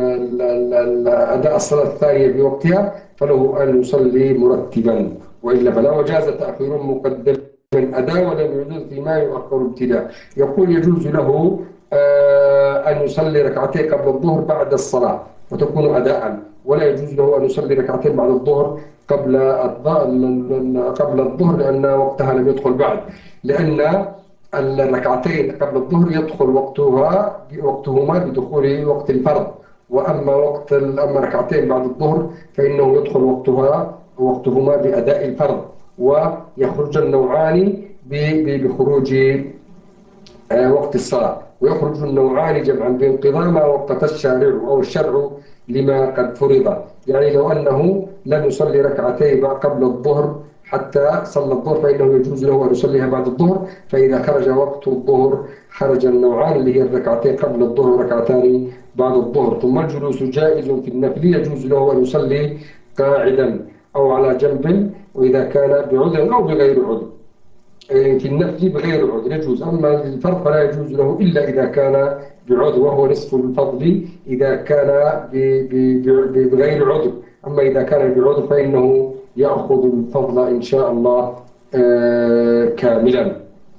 أداء الصلاة الثانية في وقتها فله أن يصلي مرتبا، وإلا فلا. وجاز تأخير مقدم من أداء ولم يجوز فيما يؤخر ابتداء. يقول يجوز له آه أن يصلي ركعتين قبل الظهر بعد الصلاة وتكون أداء، ولا يجوز له أن يصلي ركعتين بعد الظهر قبل قبل الظهر لأن وقتها لم يدخل بعد، لأن الركعتين قبل الظهر يدخل وقتها وقتهما بدخول وقت الفرض، وأما وقت أما ركعتين بعد الظهر فإنه يدخل وقتها وقتهما بأداء الفرض، ويخرج النوعان بخروج وقت الصلاة، ويخرج النوعان جمعا بانقضاء ما وقت الشارع أو الشرع لما قد فرض. يعني لو أنه لم يصلي ركعتين قبل الظهر حتى صلى الظهر فإنه يجوز له أن يصليها بعد الظهر، فإذا خرج وقت الظهر خرج النوعان اللي هي الركعتين قبل الظهر وركعتان بعد الظهر. ثم الجلوس جائز في النفل، يجوز له أن يصلي قاعدا أو على جنب، وإذا كان بعذر أو بغير عذر. في النفل بغير عذر يجوز، أما الفرض فلا يجوز له إلا إذا كان بعذر، وهو نصف الفضل إذا كان بغير عذر. أما إذا كان بعذر فإنه يأخذ الفضل إن شاء الله كاملا.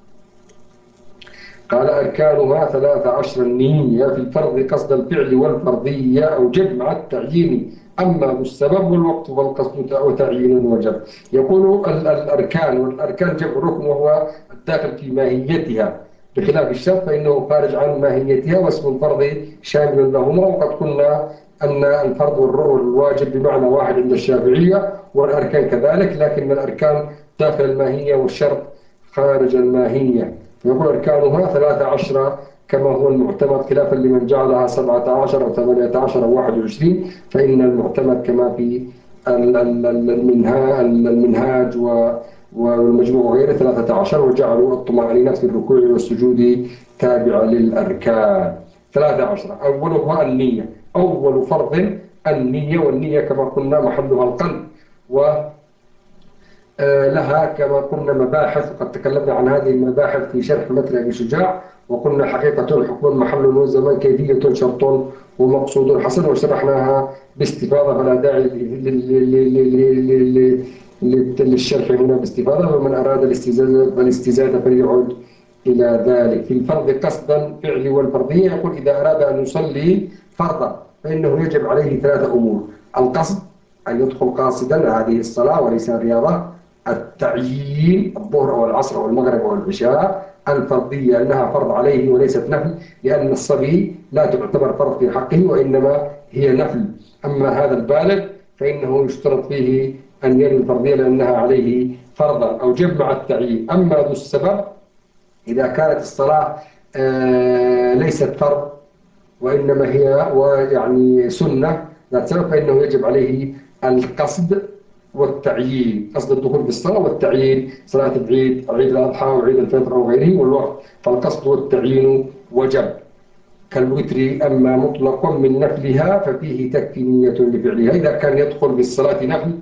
قال أركانها ثلاث عشر النية في الفرض قصد الفعل والفرضية أوجب مع التعيين، أما بالسبب والوقت فالقصد وتعيين وجب. يقول الأركان، والأركان جمع ركن وهو الداخل في ماهيتها، بخلاف الشرط فإنه خارج عن ماهيتها، واسم الفرض شامل لهما. وقد قلنا أن الفرض والواجب بمعنى واحد عند الشافعية، والأركان كذلك، لكن الأركان داخل الماهية والشرط خارج الماهية. يقول أركانها ثلاثة عشر كما هو المعتمد، خلافا لمن جعلها سبعة عشر أو ثمانية عشر أو واحد وعشرين، فإن المعتمد كما في المنهاج والمجموع وغيره ثلاثة عشر، وجعلوا الطمأنينة في الركوع والسجود تابعة للأركان. ثلاثة عشر أولها النية، أول فرض النية، والنية كما قلنا محلها القلب، و لها كما قلنا مباحث، وقد تكلمنا عن هذه المباحث في شرح متن أبي شجاع، وقلنا حقيقة حكم محل وزمان كيفية شرط ومقصود حسن وشرحناها باستفاضة، فلا داعي للشرح هنا باستفاضة. ومن أراد الاستزادة فالاستزادة فليعد إلى ذلك. في الفرض قصدا فعلي والفرضية، يقول إذا أراد أن يصلي فرضا فإنه يجب عليه ثلاثة أمور: القصد، أن يدخل قاصدا هذه الصلاة وليس الرياضة. التعيين، الظهر أو العصر أو المغرب أو العشاء. الفرضية أنها فرض عليه وليست نفل، لأن الصبي لا تعتبر فرض في حقه وإنما هي نفل. أما هذا البالغ فإنه يشترط فيه أن ينوي الفرضية لأنها عليه فرضا أو جمع التعيين. أما ذو السبب إذا كانت الصلاة آه ليست فرض وإنما هي ويعني سنة ذات سبب، فإنه يجب عليه القصد والتعيين، قصد الدخول في الصلاة والتعيين، صلاة العيد، عيد الأضحى وعيد الفطر أو غيره والوقت، فالقصد والتعيين وجب كالوتر. أما مطلق من نفلها ففيه تكفي نية لفعلها. إذا كان يدخل في الصلاة نفل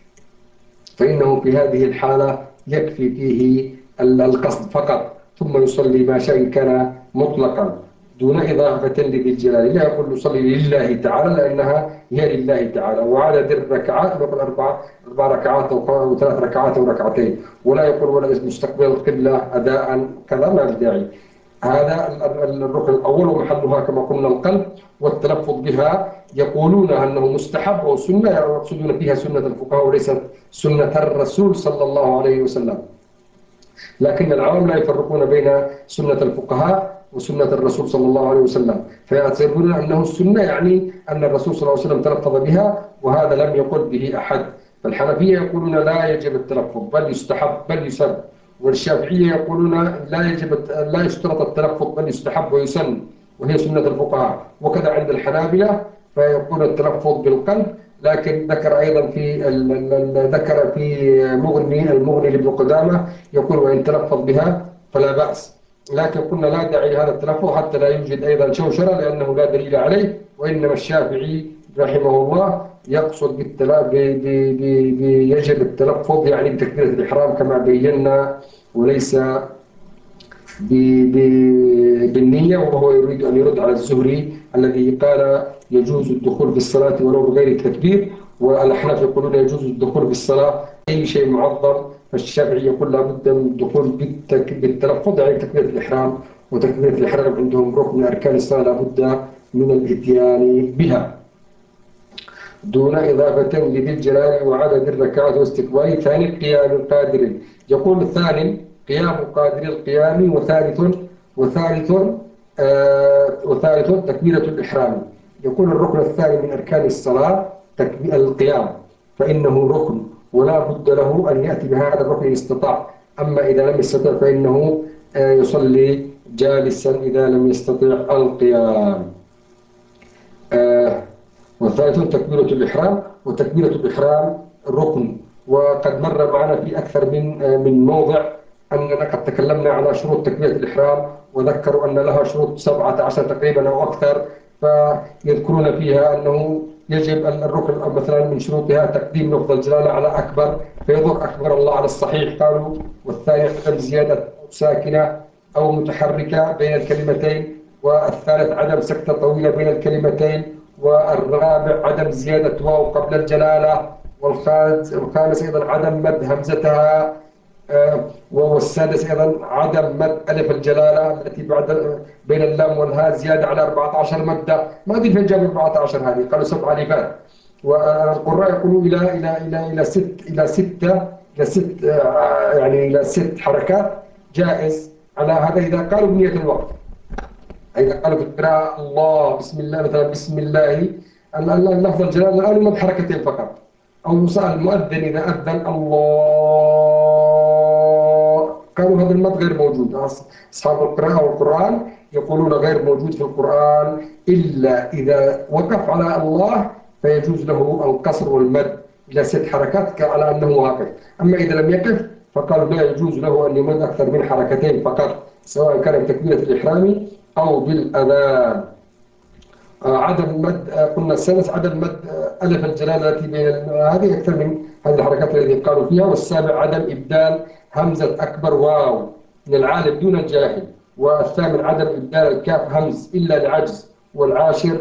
فإنه في هذه الحالة يكفي فيه القصد فقط، ثم يصلي ما شاء إن كان مطلقا دون إضافة لذي الجلال. لا يقول يصلي لله تعالى لأنها هي لله تعالى. وعدد الركعات يقول أربع أربع ركعات أو ثلاث ركعات أو ركعتين، ولا يقول ولا مستقبل القبلة أداء كذا، ما بداعي. هذا الركن الأول ومحلها كما قلنا القلب. والتلفظ بها يقولون أنه مستحب أو سنة، يقصدون فيها سنة الفقهاء وليست سنة الرسول صلى الله عليه وسلم. لكن العوام لا يفرقون بين سنة الفقهاء وسنة الرسول صلى الله عليه وسلم، فيعتبرون أنه السنة يعني أن الرسول صلى الله عليه وسلم تلفظ بها وهذا لم يقل به أحد. فالحنفية يقولون لا يجب التلفظ بل يستحب بل يسن. والشافعية يقولون لا يجب لا يشترط التلفظ بل يستحب ويسن وهي سنة الفقهاء. وكذا عند الحنابلة فيكون التلفظ بالقلب. لكن ذكر أيضا في ذكر في مغني المغني لابن قدامة يقول وإن تلفظ بها فلا بأس. لكن قلنا لا داعي لهذا التلفظ حتى لا يوجد أيضا شوشرة لأنه لا دليل عليه. وإنما الشافعي رحمه الله يقصد يجب التلفظ يعني بتكبيرة الإحرام كما بينا، وليس بالنية. وهو يريد أن يرد على الزهري الذي قال يجوز الدخول في الصلاة ولو بغير التكبير، والأحناف يقولون يجوز الدخول في الصلاة أي شيء معظم. فالشافعي يقول لابد من الدخول بالتلفظ يعني تكبيرة الإحرام، وتكبيرة الإحرام عندهم ركن من أركان الصلاة لابد من الإتيان بها دون إضافة لذي الجلال وعدد الركعات واستقبال. ثاني قيام القادر. يقول الثاني قيام قادر القيام. وثالث وثالث آه وثالث تكبيرة الإحرام. يقول الركن الثاني من أركان الصلاة القيام، فإنه ركن ولا بد له أن يأتي بهذا الركن إن استطاع. أما إذا لم يستطع فإنه آه يصلي جالسا إذا لم يستطع القيام. آه والثالث تكبيرة الإحرام. وتكبيرة الإحرام ركن، وقد مر معنا في أكثر من من موضع أننا قد تكلمنا على شروط تكبيرة الإحرام وذكروا أن لها شروط سبعة عشر تقريبا أو أكثر، فيذكرون فيها أنه يجب الركن مثلا من شروطها تقديم لفظ الجلالة على أكبر فيظهر أكبر الله على الصحيح قالوا. والثاني عدم زيادة ساكنة أو متحركة بين الكلمتين. والثالث عدم سكتة طويلة بين الكلمتين. والرابع عدم زيادة واو قبل الجلالة. والخامس أيضا عدم مد همزتها. والسادس أيضا عدم مد ألف الجلالة التي بعد بين اللام والهاء زيادة على أربعة عشر مدة. ما أدري فين جاب أربعة عشر هذه، قالوا سبع ألفات. والقراء يقولوا إلى إلى إلى إلى ست إلى ستة إلى ست يعني إلى ست حركات جائز على هذا إذا قالوا بنية الوقت. إذا قالوا في القراءة الله بسم الله مثلا بسم الله اللفظ الجلال الآن مد حركتين فقط. أو المؤذن إذا أذن الله قالوا هذا المد غير موجود. أصحاب القراءة والقرآن يقولون غير موجود في القرآن إلا إذا وقف على الله فيجوز له القصر والمد إلى ست حركات على أنه واقف. أما إذا لم يقف فقالوا لا يجوز له أن يمد أكثر من حركتين فقط سواء كان بتكبيرة الإحرام أو بالأذان. عدم مد قلنا السادس عدم مد ألف الجلالة التي بين هذه أكثر من هذه الحركات التي قالوا فيها. والسابع عدم إبدال همزة أكبر واو من العالم دون الجاهل. والثامن عدم إبدال الكاف همز إلا لعجز. والعاشر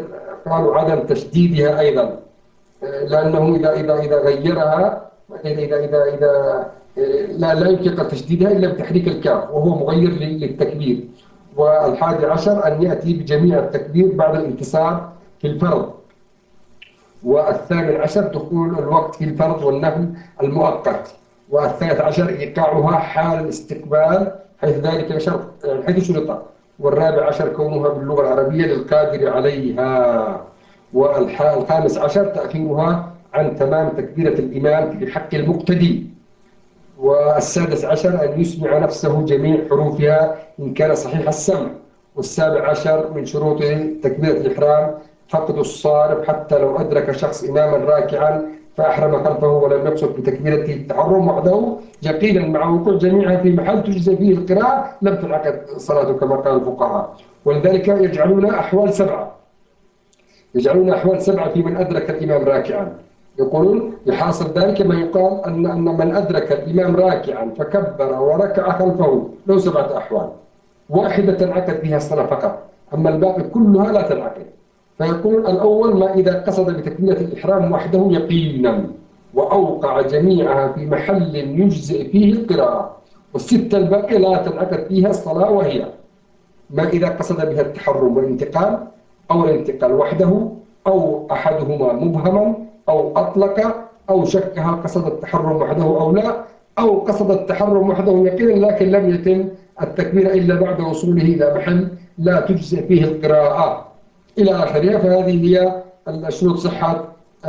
قالوا عدم تشديدها أيضا، لأنه إذا إذا إذا غيرها، إذا إذا إذا, إذا لا لا يمكن تشديدها إلا بتحريك الكاف وهو مغير للتكبير. والحادي عشر أن يأتي بجميع التكبير بعد الانتصاب في الفرض. والثامن عشر دخول الوقت في الفرض والنفل المؤقت. والثالث عشر إيقاعها حال الاستقبال حيث ذلك شرط، حيث شرط. والرابع عشر كونها باللغة العربية للقادر عليها. والخامس عشر تأخيرها عن تمام تكبيرة الإمام في حق المقتدي. والسادس عشر أن يسمع نفسه جميع حروفها إن كان صحيح السمع. والسابع عشر من شروط تكبيرة الإحرام فقد الصارف حتى لو أدرك شخص إماما راكعا فأحرم خلفه ولم يقصد بتكبيرته التحرم وحده يقينا مع وقوع جميعها في محل تجزى فيه القراءة لم تنعقد صلاته كما قال الفقهاء. ولذلك يجعلون أحوال سبعة يجعلون أحوال سبعة في من أدرك الإمام راكعا. يقولون يحاصل ذلك ما يقال أن أن من أدرك الإمام راكعا فكبر وركع خلفه له سبعة أحوال، واحدة تنعقد فيها الصلاة فقط، أما الباقي كلها لا تنعقد. فيقول الأول ما إذا قصد بتكبيرة الإحرام وحده يقينا وأوقع جميعها في محل يجزئ فيه القراءة. والستة الباقية لا تنعقد فيها الصلاة، وهي ما إذا قصد بها التحرم والانتقال أو الانتقال وحده أو أحدهما مبهما أو أطلق أو شك هل قصد التحرم وحده أو لا، أو قصد التحرم وحده يقينا لكن لم يتم التكبير إلا بعد وصوله إلى محل لا تجزئ فيه القراءة إلى آخرها. فهذه هي شروط صحة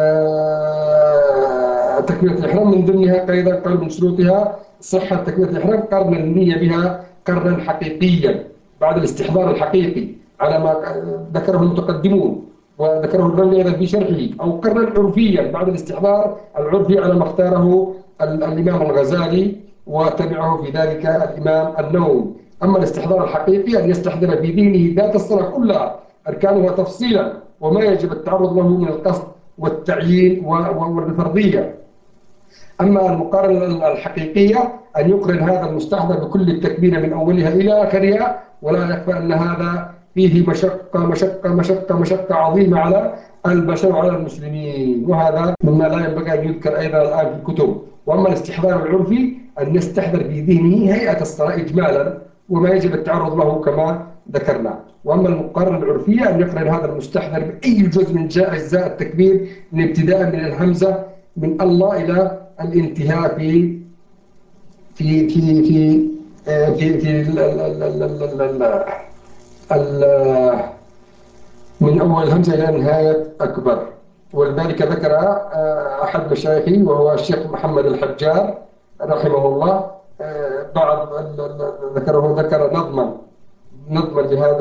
آه، تكبيرة الإحرام. من ضمنها أيضا قالوا من شروطها صحة تكبيرة الإحرام قرن النية بها قرنا حقيقيا بعد الاستحضار الحقيقي على ما ذكره المتقدمون وذكره الرملي أيضا في شرحه، أو قرنا عرفيا بعد الاستحضار العرفي على ما اختاره الإمام الغزالي وتبعه في ذلك الإمام النووي. أما الاستحضار الحقيقي أن يستحضر في ذهنه ذات الصلاة كلها أركانها تفصيلا وما يجب التعرض له من القصد والتعيين والفرضية. أما المقارنة الحقيقية أن يقرن هذا المستحضر بكل التكبير من أولها إلى آخرها، ولا يخفى أن هذا فيه مشقة مشقة مشقة مشقة عظيمة على البشر وعلى المسلمين، وهذا مما لا ينبغي أن يذكر أيضا الآن في الكتب. وأما الاستحضار العرفي أن يستحضر في ذهنه هيئة الصلاة إجمالا وما يجب التعرض له كما ذكرنا. وأما المقارنة العرفية أن يقرن هذا المستحضر بأي جزء من أجزاء التكبير من ابتداء من الهمزة من الله إلى الانتهاء في في في في في في ال ال ال ال ال ال ال من أول الهمزة إلى نهاية أكبر. ولذلك ذكر أحد مشايخي وهو الشيخ محمد الحجار رحمه الله بعض ذكره ذكر نظما نظما لهذا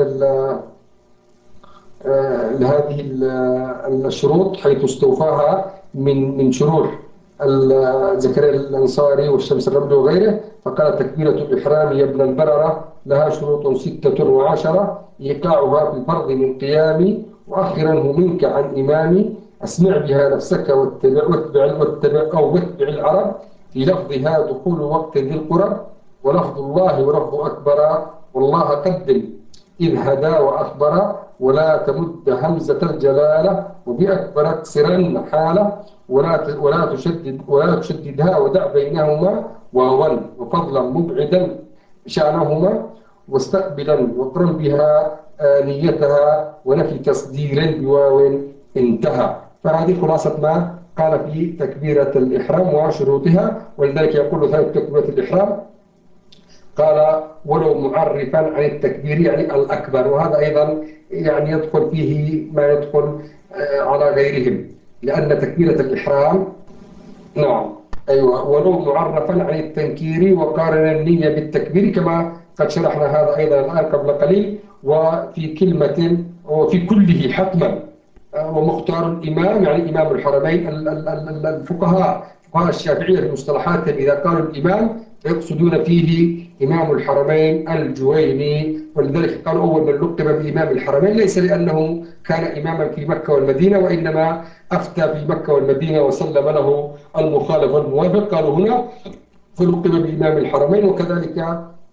لهذه الشروط حيث استوفاها من من شروح زكريا الأنصاري والشمس الرملي وغيره. فقال تكبيرة الإحرام يا ابن البررة لها شروط ستة وعشرة إيقاعها في الفرض من قيامي وأخرنه منك عن إمامي أسمع بها نفسك واتبع واتبع واتبع أو واتبع العرب في لفظها دخول وقت ذي القرب ولفظ الله ولفظ أكبر والله قدم إذ هدى وأخبر ولا تمد همزة الجلالة وبأكبر اكسرن حالة ولا ولا تشدد ولا تشددها ودع بينهما واوا وفضلا مبعدا شأنهما واستقبلا وقرن بها نيتها ونفي تصدير بواو انتهى. فهذه خلاصة ما قال في تكبيرة الإحرام وشروطها. ولذلك يقول ثالث تكبيرة الإحرام قال ولو معرفا عن التكبير يعني الأكبر، وهذا أيضا يعني يدخل فيه ما يدخل على غيرهم لأن تكبيرة الإحرام نعم أيوة ولو معرفا عن التنكير وقارن النية بالتكبير كما قد شرحنا هذا أيضا الآن قبل قليل. وفي كلمة وفي كله حتما ومختار الإمام يعني إمام الحرمين. الفقهاء فقهاء الشافعية في مصطلحاتهم إذا قالوا الإمام يقصدون فيه إمام الحرمين الجويني. ولذلك قالوا أول من لقب بإمام الحرمين ليس لأنه كان إماما في مكة والمدينة وإنما أفتى في مكة والمدينة وسلم له المخالف والموافق قالوا هنا فلقب بإمام الحرمين. وكذلك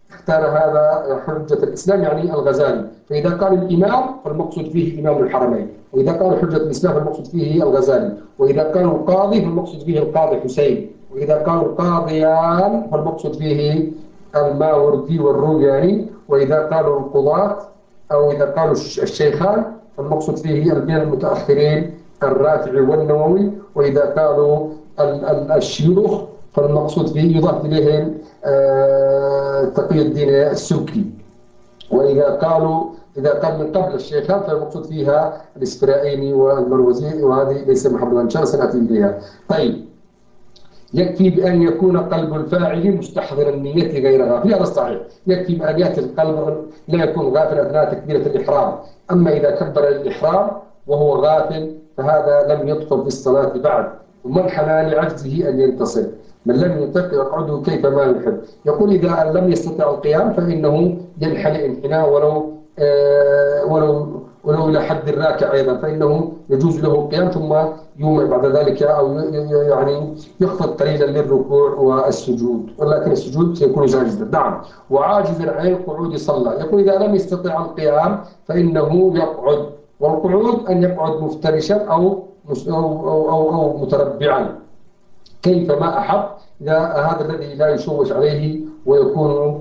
اختار هذا حجة الإسلام يعني الغزالي. فإذا قال الإمام فالمقصود فيه إمام الحرمين، وإذا قال حجة الإسلام فالمقصود فيه الغزالي، وإذا قالوا القاضي فالمقصود فيه القاضي حسين، وإذا قالوا القاضيان فالمقصود فيه الماوردي والروياني، وإذا قالوا القضاة أو إذا قالوا الشيخان فالمقصود فيه بين المتأخرين الرافعي والنووي، وإذا قالوا الشيوخ فالمقصود فيه يضاف إليهم آه، تقي الدين السبكي، وإذا قالوا إذا قال من قبل الشيخان فالمقصود فيها الإسفرائيني والمروزي، وهذه ليس محمد إن شاء الله سنأتي إليها. طيب، يكفي بأن يكون قلب الفاعل مستحضر النية غير غافل، هذا الصحيح. يكفي بأن يأتي القلب لا يكون غافل أثناء تكبيرة الإحرام. أما إذا كبر الإحرام وهو غافل فهذا لم يدخل في الصلاة بعد، ومنحنى لعجزه أن ينتصر. من لم يطق يقعده كيفما يحب. يقول إذا لم يستطع القيام فإنه ينحني انحناء ولو آه ولو ولو إلى حد الراكع أيضا، فإنه يجوز له القيام ثم يومئ بعد ذلك، أو يعني يخفض قليلا للركوع والسجود، ولكن السجود سيكون جائزا. نعم. وعاجزا عن القعود صلى. يقول إذا لم يستطع القيام فإنه يقعد، والقعود أن يقعد مفترشا أو أو أو, أو, أو متربعا كيفما أحب. إذا هذا الذي لا يشوش عليه ويكون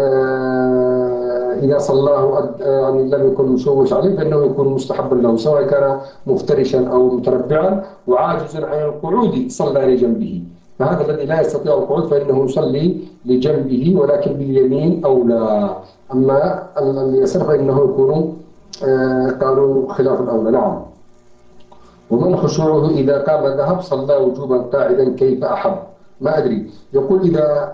آه إذا صلاه يعني لم يكن مشوش عليه فإنه يكون مستحبا له، سواء كان مفترشا أو متربعا. وعاجزا عن القعود صلى لجنبه. فهذا الذي لا يستطيع القعود فإنه يصلي لجنبه ولكن باليمين أو لا. أما اليسار فإنه يكون آه قالوا خلاف الأولى. نعم. ومن خشوعه إذا قام ذهب صلى وجوبا قاعدا كيف أحب. ما أدري. يقول إذا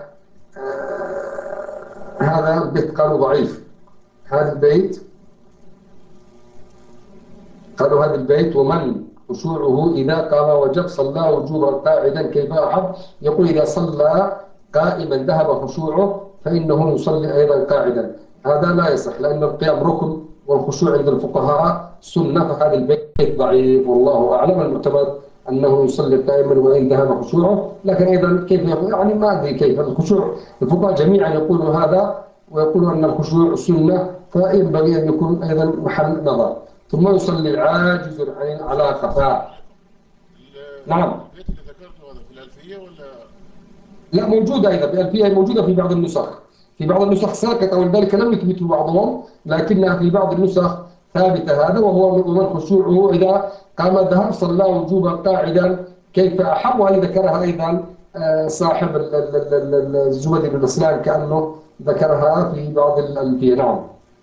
آه هذا البيت قالوا ضعيف. هذا البيت قالوا هذا البيت ومن خشوعه إذا قام وجب صلى وجوبا قاعدا كيف أحب. يقول إذا صلى قائما ذهب خشوعه فإنه يصلي أيضا قاعدا. هذا لا يصح لأن القيام ركن والخشوع عند الفقهاء سنة، فهذا البيت ضعيف والله أعلم. المعتمد أنه يصلي قائما وإن ذهب خشوعه، لكن أيضا كيف يعني ما أدري كيف الخشوع. الفقهاء جميعا يقولوا هذا ويقولوا أن الخشوع سنة، فينبغي أن يكون أيضا محل نظر. ثم يصلي عاجز عن على السلام قفاه. عليكم. نعم. البيت اللي ذكرته هذا في الألفية ولا؟ لا، موجودة أيضا بألفية، موجودة في بعض النسخ. في بعض النسخ ساقطة ولذلك لم يثبته بعضهم، لكنها في بعض النسخ ثابتة هذا. وهو ومن خشوعه إذا قام ذهب صلى وجوبا قاعدا كيف أحب. وهذه ذكرها أيضا صاحب الزبدي بن رسلان كأنه ذكرها في بعض الألفية. نعم.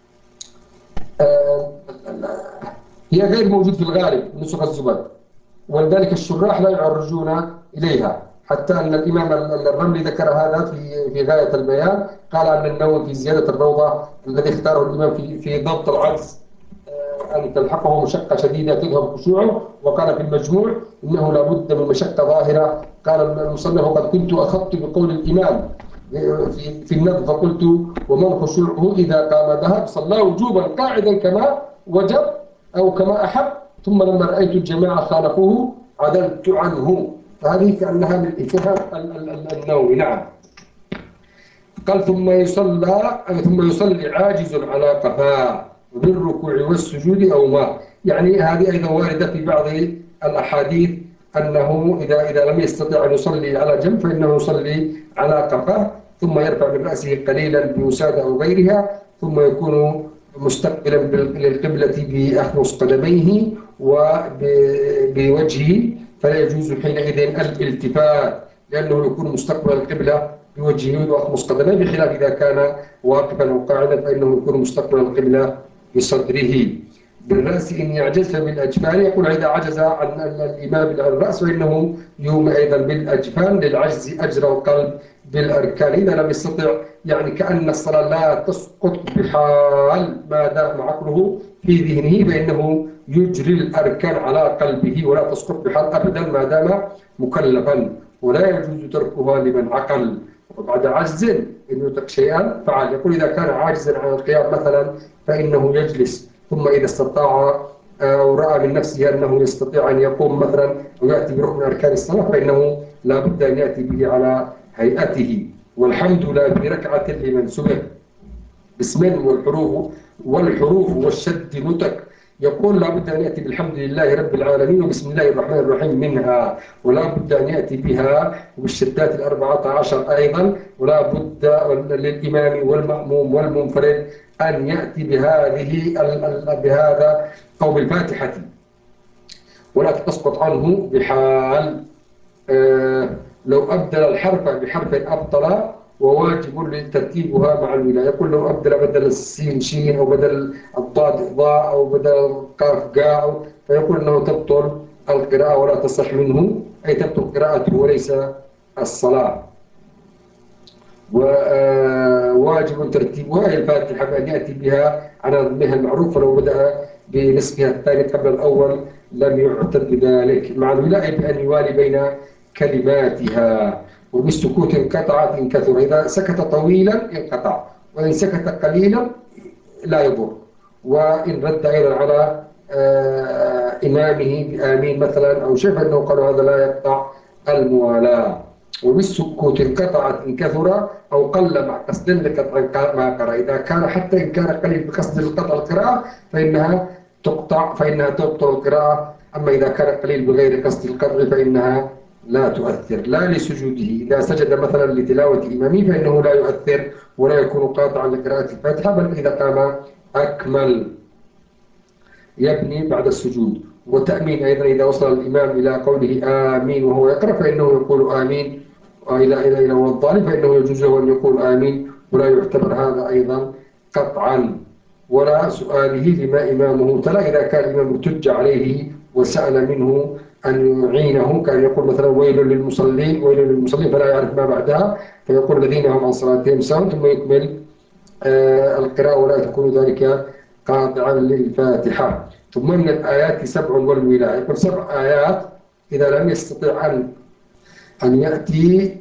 هي غير موجود في الغالب نسخ الزبد، ولذلك الشراح لا يعرجون إليها. حتى أن الإمام الرملي ذكر هذا في في غاية البيان. قال أن النووي في زيادة الروضة الذي اختاره الإمام في في ضبط العجز أن تلحقه مشقة شديدة تذهب خشوعه. وقال في المجموع إنه لابد من مشقة ظاهرة. قال المصنف وقد كنت أخذت بقول الإمام في في النظم فقلت ومن خشوعه إذا قام ذهب صلى وجوبا قاعدا كما وجب أو كما أحب، ثم لما رأيت الجماعة خالفوه عدلت عنه. فهذه كأنها من اتهام النووي. نعم. قال ثم يصلى ثم يصلي عاجز على قفاه بالركوع والسجود أو ما. يعني هذه أيضا واردة في بعض الأحاديث أنه إذا إذا لم يستطع أن يصلي على جنب فإنه يصلي على قفاه، ثم يرفع من رأسه قليلا بوسادة أو غيرها، ثم يكون مستقبلا للقبلة بأخمص قدميه وبوجهه، فلا يجوز حينئذ الالتفات لأنه يكون مستقبل القبلة بوجهه وأخمص قدميه، بخلاف إذا كان واقفا أو قاعدا فإنه يكون مستقبل القبلة بصدره. بالرأس إن يعجز بالأجفان. يقول إذا عجز عن الإمام بالرأس فإنه يوم أيضا بالأجفان للعجز أجرى القلب بالأركان. إذا لم يستطع يعني كأن الصلاة لا تسقط بحال ما دام عقله في ذهنه فإنه يجري الأركان على قلبه ولا تسقط بحال أبدا ما دام مكلفا، ولا يجوز تركها لمن عقل. وبعد عجز إن يترك شيئا فعل. يقول إذا كان عاجزا عن القيام مثلا فإنه يجلس، ثم إذا استطاع أو رأى من نفسه أنه يستطيع أن يقوم مثلا أو يأتي بركن أركان الصلاة فإنه لا بد أن يأتي به على هيئته. والحمد لله في ركعة لمن سبق باسمين والحروف والحروف والشد نتك. يقول لا بد أن يأتي بالحمد لله رب العالمين وبسم الله الرحمن الرحيم منها، ولا بد أن يأتي بها وبالشدات الأربعة عشر أيضا، ولا بد للإمام والمأموم والمنفرد أن يأتي بهذه بهذا أو بالفاتحة، ولا تسقط عنه بحال. آه لو أبدل الحرف بحرف أبطل وواجب ترتيبها مع الولاية. يقول لو أبدل بدل السين شين أو بدل الضاد ضاء أو بدل القاف قاء، فيقول أنه تبطل القراءة ولا تصح منه، أي تبطل قراءته وليس الصلاة. وواجب ترتيبها أي الفاتحة بأن يأتي بها على نظمها المعروف، فلو بدأ بنصفها الثاني قبل الأول لم يعتد بذلك، مع الولاء بأن يوالي بين كلماتها. وبالسكوت انقطعت إن كثر، إذا سكت طويلا انقطع، وإن سكت قليلا لا يضر. وإن رد أيضا على آه إمامه بآمين مثلا أو شيء، فإنه قالوا هذا لا يقطع الموالاة. وبالسكوت انقطعت إن كثر أو قل مع قصد لقطع ما قرأ. إذا كان حتى إن كان قليل بقصد القطع القراءة فإنها تقطع، فإنها تبطل القراءة. أما إذا كان قليل بغير قصد القطع فإنها لا تؤثر. لا لسجوده، إذا سجد مثلا لتلاوة إمامه فإنه لا يؤثر ولا يكون قاطعا لقراءة الفاتحة، بل إذا قام أكمل يبني بعد السجود. وتأمين أيضا إذا وصل الإمام إلى قوله آمين وهو يقرأ فإنه يقول آمين، وإلى إلى إلى والضال فإنه يجوز له أن يقول آمين، ولا يعتبر هذا أيضا قطعا. ولا سؤاله لما إمامه تلا، إذا كان الإمام ارتج عليه وسأل منه أن يعينه، كان يقول مثلا ويل للمصلين ويل للمصلين فلا يعرف ما بعدها، فيقول الذين هم عن صلاتهم ساهون، ثم يكمل آه القراءة ولا تكون ذلك قاطعا للفاتحة. ثم من الآيات سبع والولاء. يقول سبع آيات إذا لم يستطع أن أن يأتي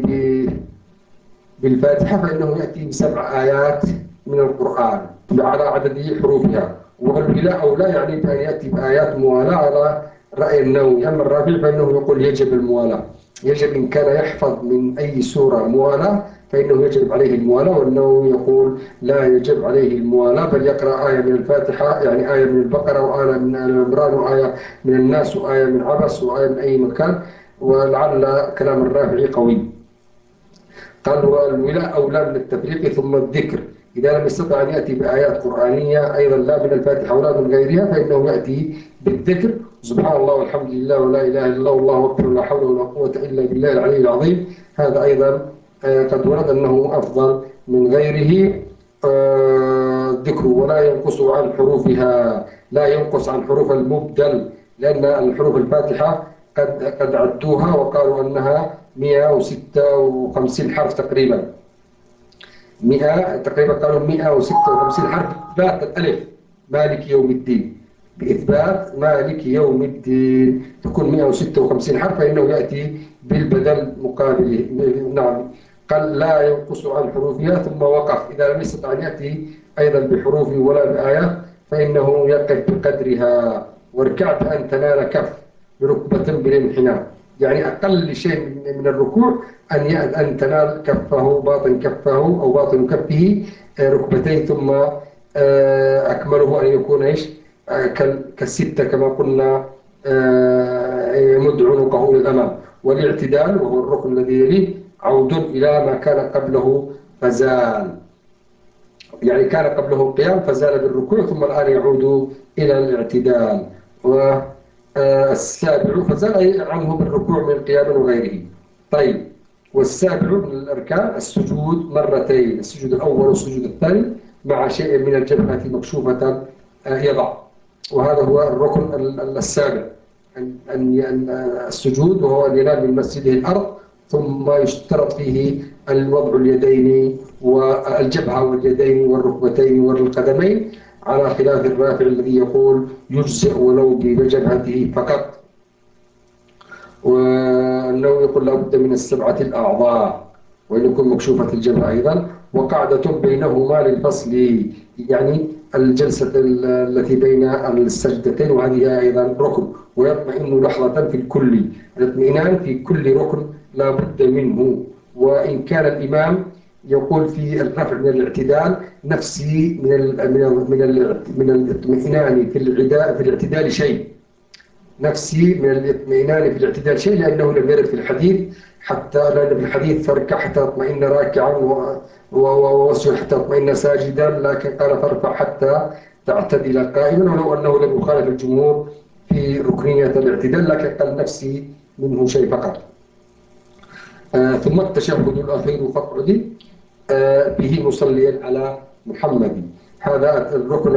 بالفاتحة فإنه يأتي بسبع آيات من القرآن على عدد حروفها. والولاء أو لا يعني بأن يأتي بآيات موالاه على رأي النووي. أما الرافع فإنه يقول يجب الموالاة، يجب إن كان يحفظ من أي سورة موالاه فإنه يجب عليه الموالاة. والنووي يقول لا يجب عليه الموالاة، بل يقرأ آية من الفاتحة، يعني آية من البقرة وآية من العمران وآية من الناس وآية من عبس وآية من أي مكان، ولعل كلام الرافعي قوي. قال والولاء أولى من التفريق. ثم الذكر إذا لم يستطع أن يأتي بآيات قرآنية أيضا لا من الفاتحة ولا من غيرها فإنه يأتي بالذكر سبحان الله والحمد لله ولا إله إلا الله والله أكبر ولا حول ولا قوة إلا بالله العلي العظيم. هذا أيضا قد ورد أنه أفضل من غيره ذكر. ولا ينقص عن حروفها، لا ينقص عن حروف المبدل، لأن الحروف الفاتحة قد قد عدوها وقالوا أنها مئة وستة وخمسين حرف تقريبا، مئة تقريبا قالوا مئة وستة وخمسين حرف بإثبات الألف مالك يوم الدين، بإثبات مالك يوم الدين تكون مئة وستة وخمسين حرف، فإنه يأتي بالبدل مقابله. نعم. قال لا ينقص عن حروفها. ثم وقف إذا لم يستطع أن يأتي أيضا بحروف ولا بآيات فإنه يقف بقدرها. واركع بأن تنال كف بركبة بالانحناء، يعني أقل شيء من من الركوع أن أن تنال كفه باطن كفه أو باطن كفه ركبتين، ثم أكمله أن يكون إيش كالستة كما قلنا يمد عنقه إلى الأمام. والاعتدال وهو الركن الذي يليه عود إلى ما كان قبله فزال، يعني كان قبله القيام فزال بالركوع ثم الآن يعود إلى الاعتدال. والسابع فزال عنه بالركوع من قيام وغيره. طيب، والسابع من الأركان السجود مرتين، السجود الأول والسجود الثاني مع شيء من الجبهة مكشوفة يضع، وهذا هو الركن السابع، أن السجود وهو أن ينال من مسجده الأرض. ثم يشترط فيه الوضع اليدين والجبهة واليدين والركبتين والقدمين، على خلاف الرافع الذي يقول يجزئ ولو بجبهته فقط. وأنه يقول لابد من السبعة الأعضاء وأن يكون مكشوفة الجبهة أيضا. وقعدة بينهما للفصل، يعني الجلسة التي بين السجدتين، وهذه أيضا ركن. ويطمئن لحظة في الكل، الاطمئنان في كل ركن لا بد منه. وإن كان الإمام يقول في الرفع من الاعتدال نفسي من ال من ال من ال من الاطمئنان في العداء في الاعتدال شيء، نفسي من الاطمئنان في الاعتدال شيء، لأنه لم يرد في الحديث حتى، لأن في الحديث فاركع حتى تطمئن راكعا ووسجد حتى تطمئن ساجدا، لكن قال فارفع حتى تعتدل قائما، ولو أنه لم يخالف الجمهور في ركنية الاعتدال، لكن قال نفسي منه شيء فقط. آه ثم التشهد الأخير فاقعدي آه به مصليا على محمد. هذا الركن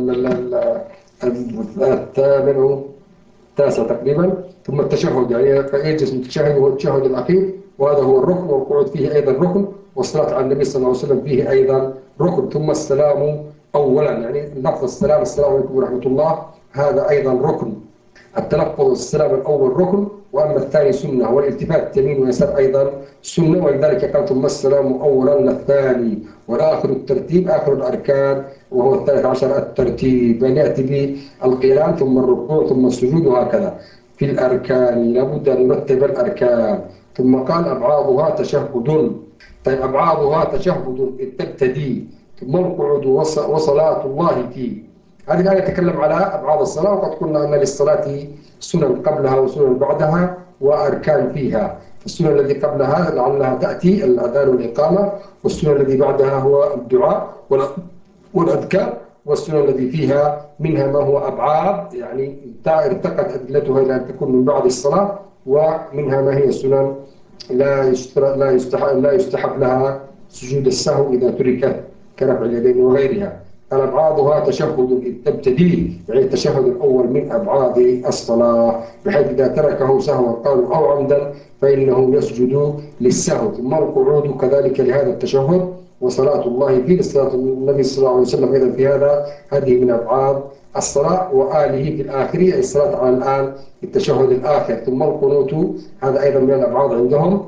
الثامن التاسع تقريبا. ثم التشهد يعني فيجلس التشهد وهو التشهد الأخير، وهذا هو الركن، والقعود فيه أيضا ركن، والصلاة على النبي صلى الله عليه وسلم فيه أيضا ركن. ثم السلام أولا، يعني لفظ السلام السلام عليكم ورحمة الله، هذا أيضا ركن. التلفظ السلام الأول ركن، وأما الثاني سنة، والالتفات يمين ويسار أيضا سنة، ولذلك قال ثم السلام أولا للثاني، والآخر الترتيب آخر الأركان، وهو الثالث عشر الترتيب، بل يأتي بالقيام ثم الركوع ثم السجود، وهكذا في الأركان لابد أن نرتب الأركان. ثم قال أبعاضها تشهد. طيب أبعاضها تشهد إذ تبتدي، ثم القعود وصلاة الله فيه. هذه الآية تتكلم على أبعاد الصلاة، وقد قلنا أن للصلاة سنن قبلها وسنن بعدها وأركان فيها. السنن الذي قبلها لعلها تأتي الأذان والإقامة، والسنن الذي بعدها هو الدعاء والأذكار، والسنن الذي فيها منها ما هو أبعاد يعني ارتقت أدلتها إلى أن تكون من بعد الصلاة، ومنها ما هي سنن لا لا يستحب لا يستحب لها سجود السهو إذا تركت كرفع اليدين وغيرها. أبعادها تشهد إذ تبتدي، يعني التشهد الأول من أبعاد الصلاة، بحيث إذا تركه سهوا قالوا أو عمدا فإنه يسجد للسهو. ثم القعود كذلك لهذا التشهد، وصلاة الله فيه لصلاة النبي صلى الله عليه وسلم إذا في هذا، هذه من أبعاد الصلاة، وآله في الآخر أي الصلاة على الآن في التشهد الآخر. ثم القنوت هذا أيضا من الأبعاد عندهم،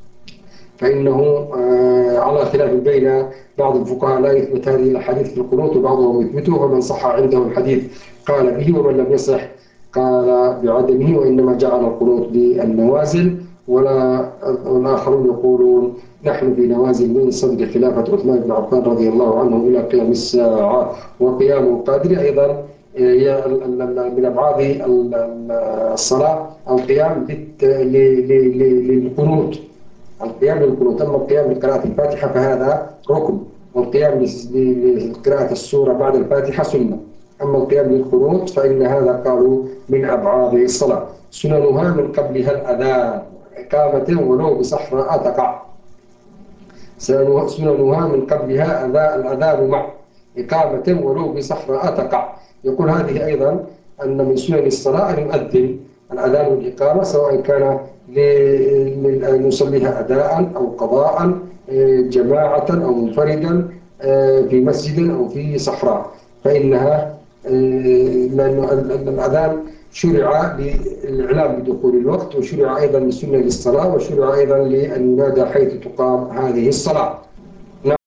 فإنه على خلاف بين بعض الفقهاء لا يثبت هذه الأحاديث في القنوت، وبعضهم يثبته، فمن صح عنده الحديث قال به، ومن لم يصح قال بعدمه، وإنما جعل القنوت للنوازل. ولا والآخرون يقولون نحن في نوازل من صدر خلافة عثمان بن عفان رضي الله عنه إلى قيام الساعة. وقيام القادر أيضا من أبعاد الصلاة القيام للقنوت، القيام للقنوت. أما القيام لقراءة الفاتحة فهذا ركن، والقيام لقراءة السورة بعد الفاتحة سنة. أما القيام للقنوت فإن هذا قالوا من أبعاد الصلاة. سننها من قبلها الأذان إقامة ولو بصحراء تقع، سننها من قبلها الأذان مع إقامة ولو بصحراء تقع. يقول هذه أيضا أن من سنن الصلاة أن يؤذن، الأذان والإقامة سواء كان نصليها أداء أو قضاء، جماعة أو منفردا، في مسجد أو في صحراء، فإنها لأن الأذان شرع للإعلام بدخول الوقت، وشرع أيضا للسنة للصلاة، وشرع أيضا لأن ينادى حيث تقام هذه الصلاة.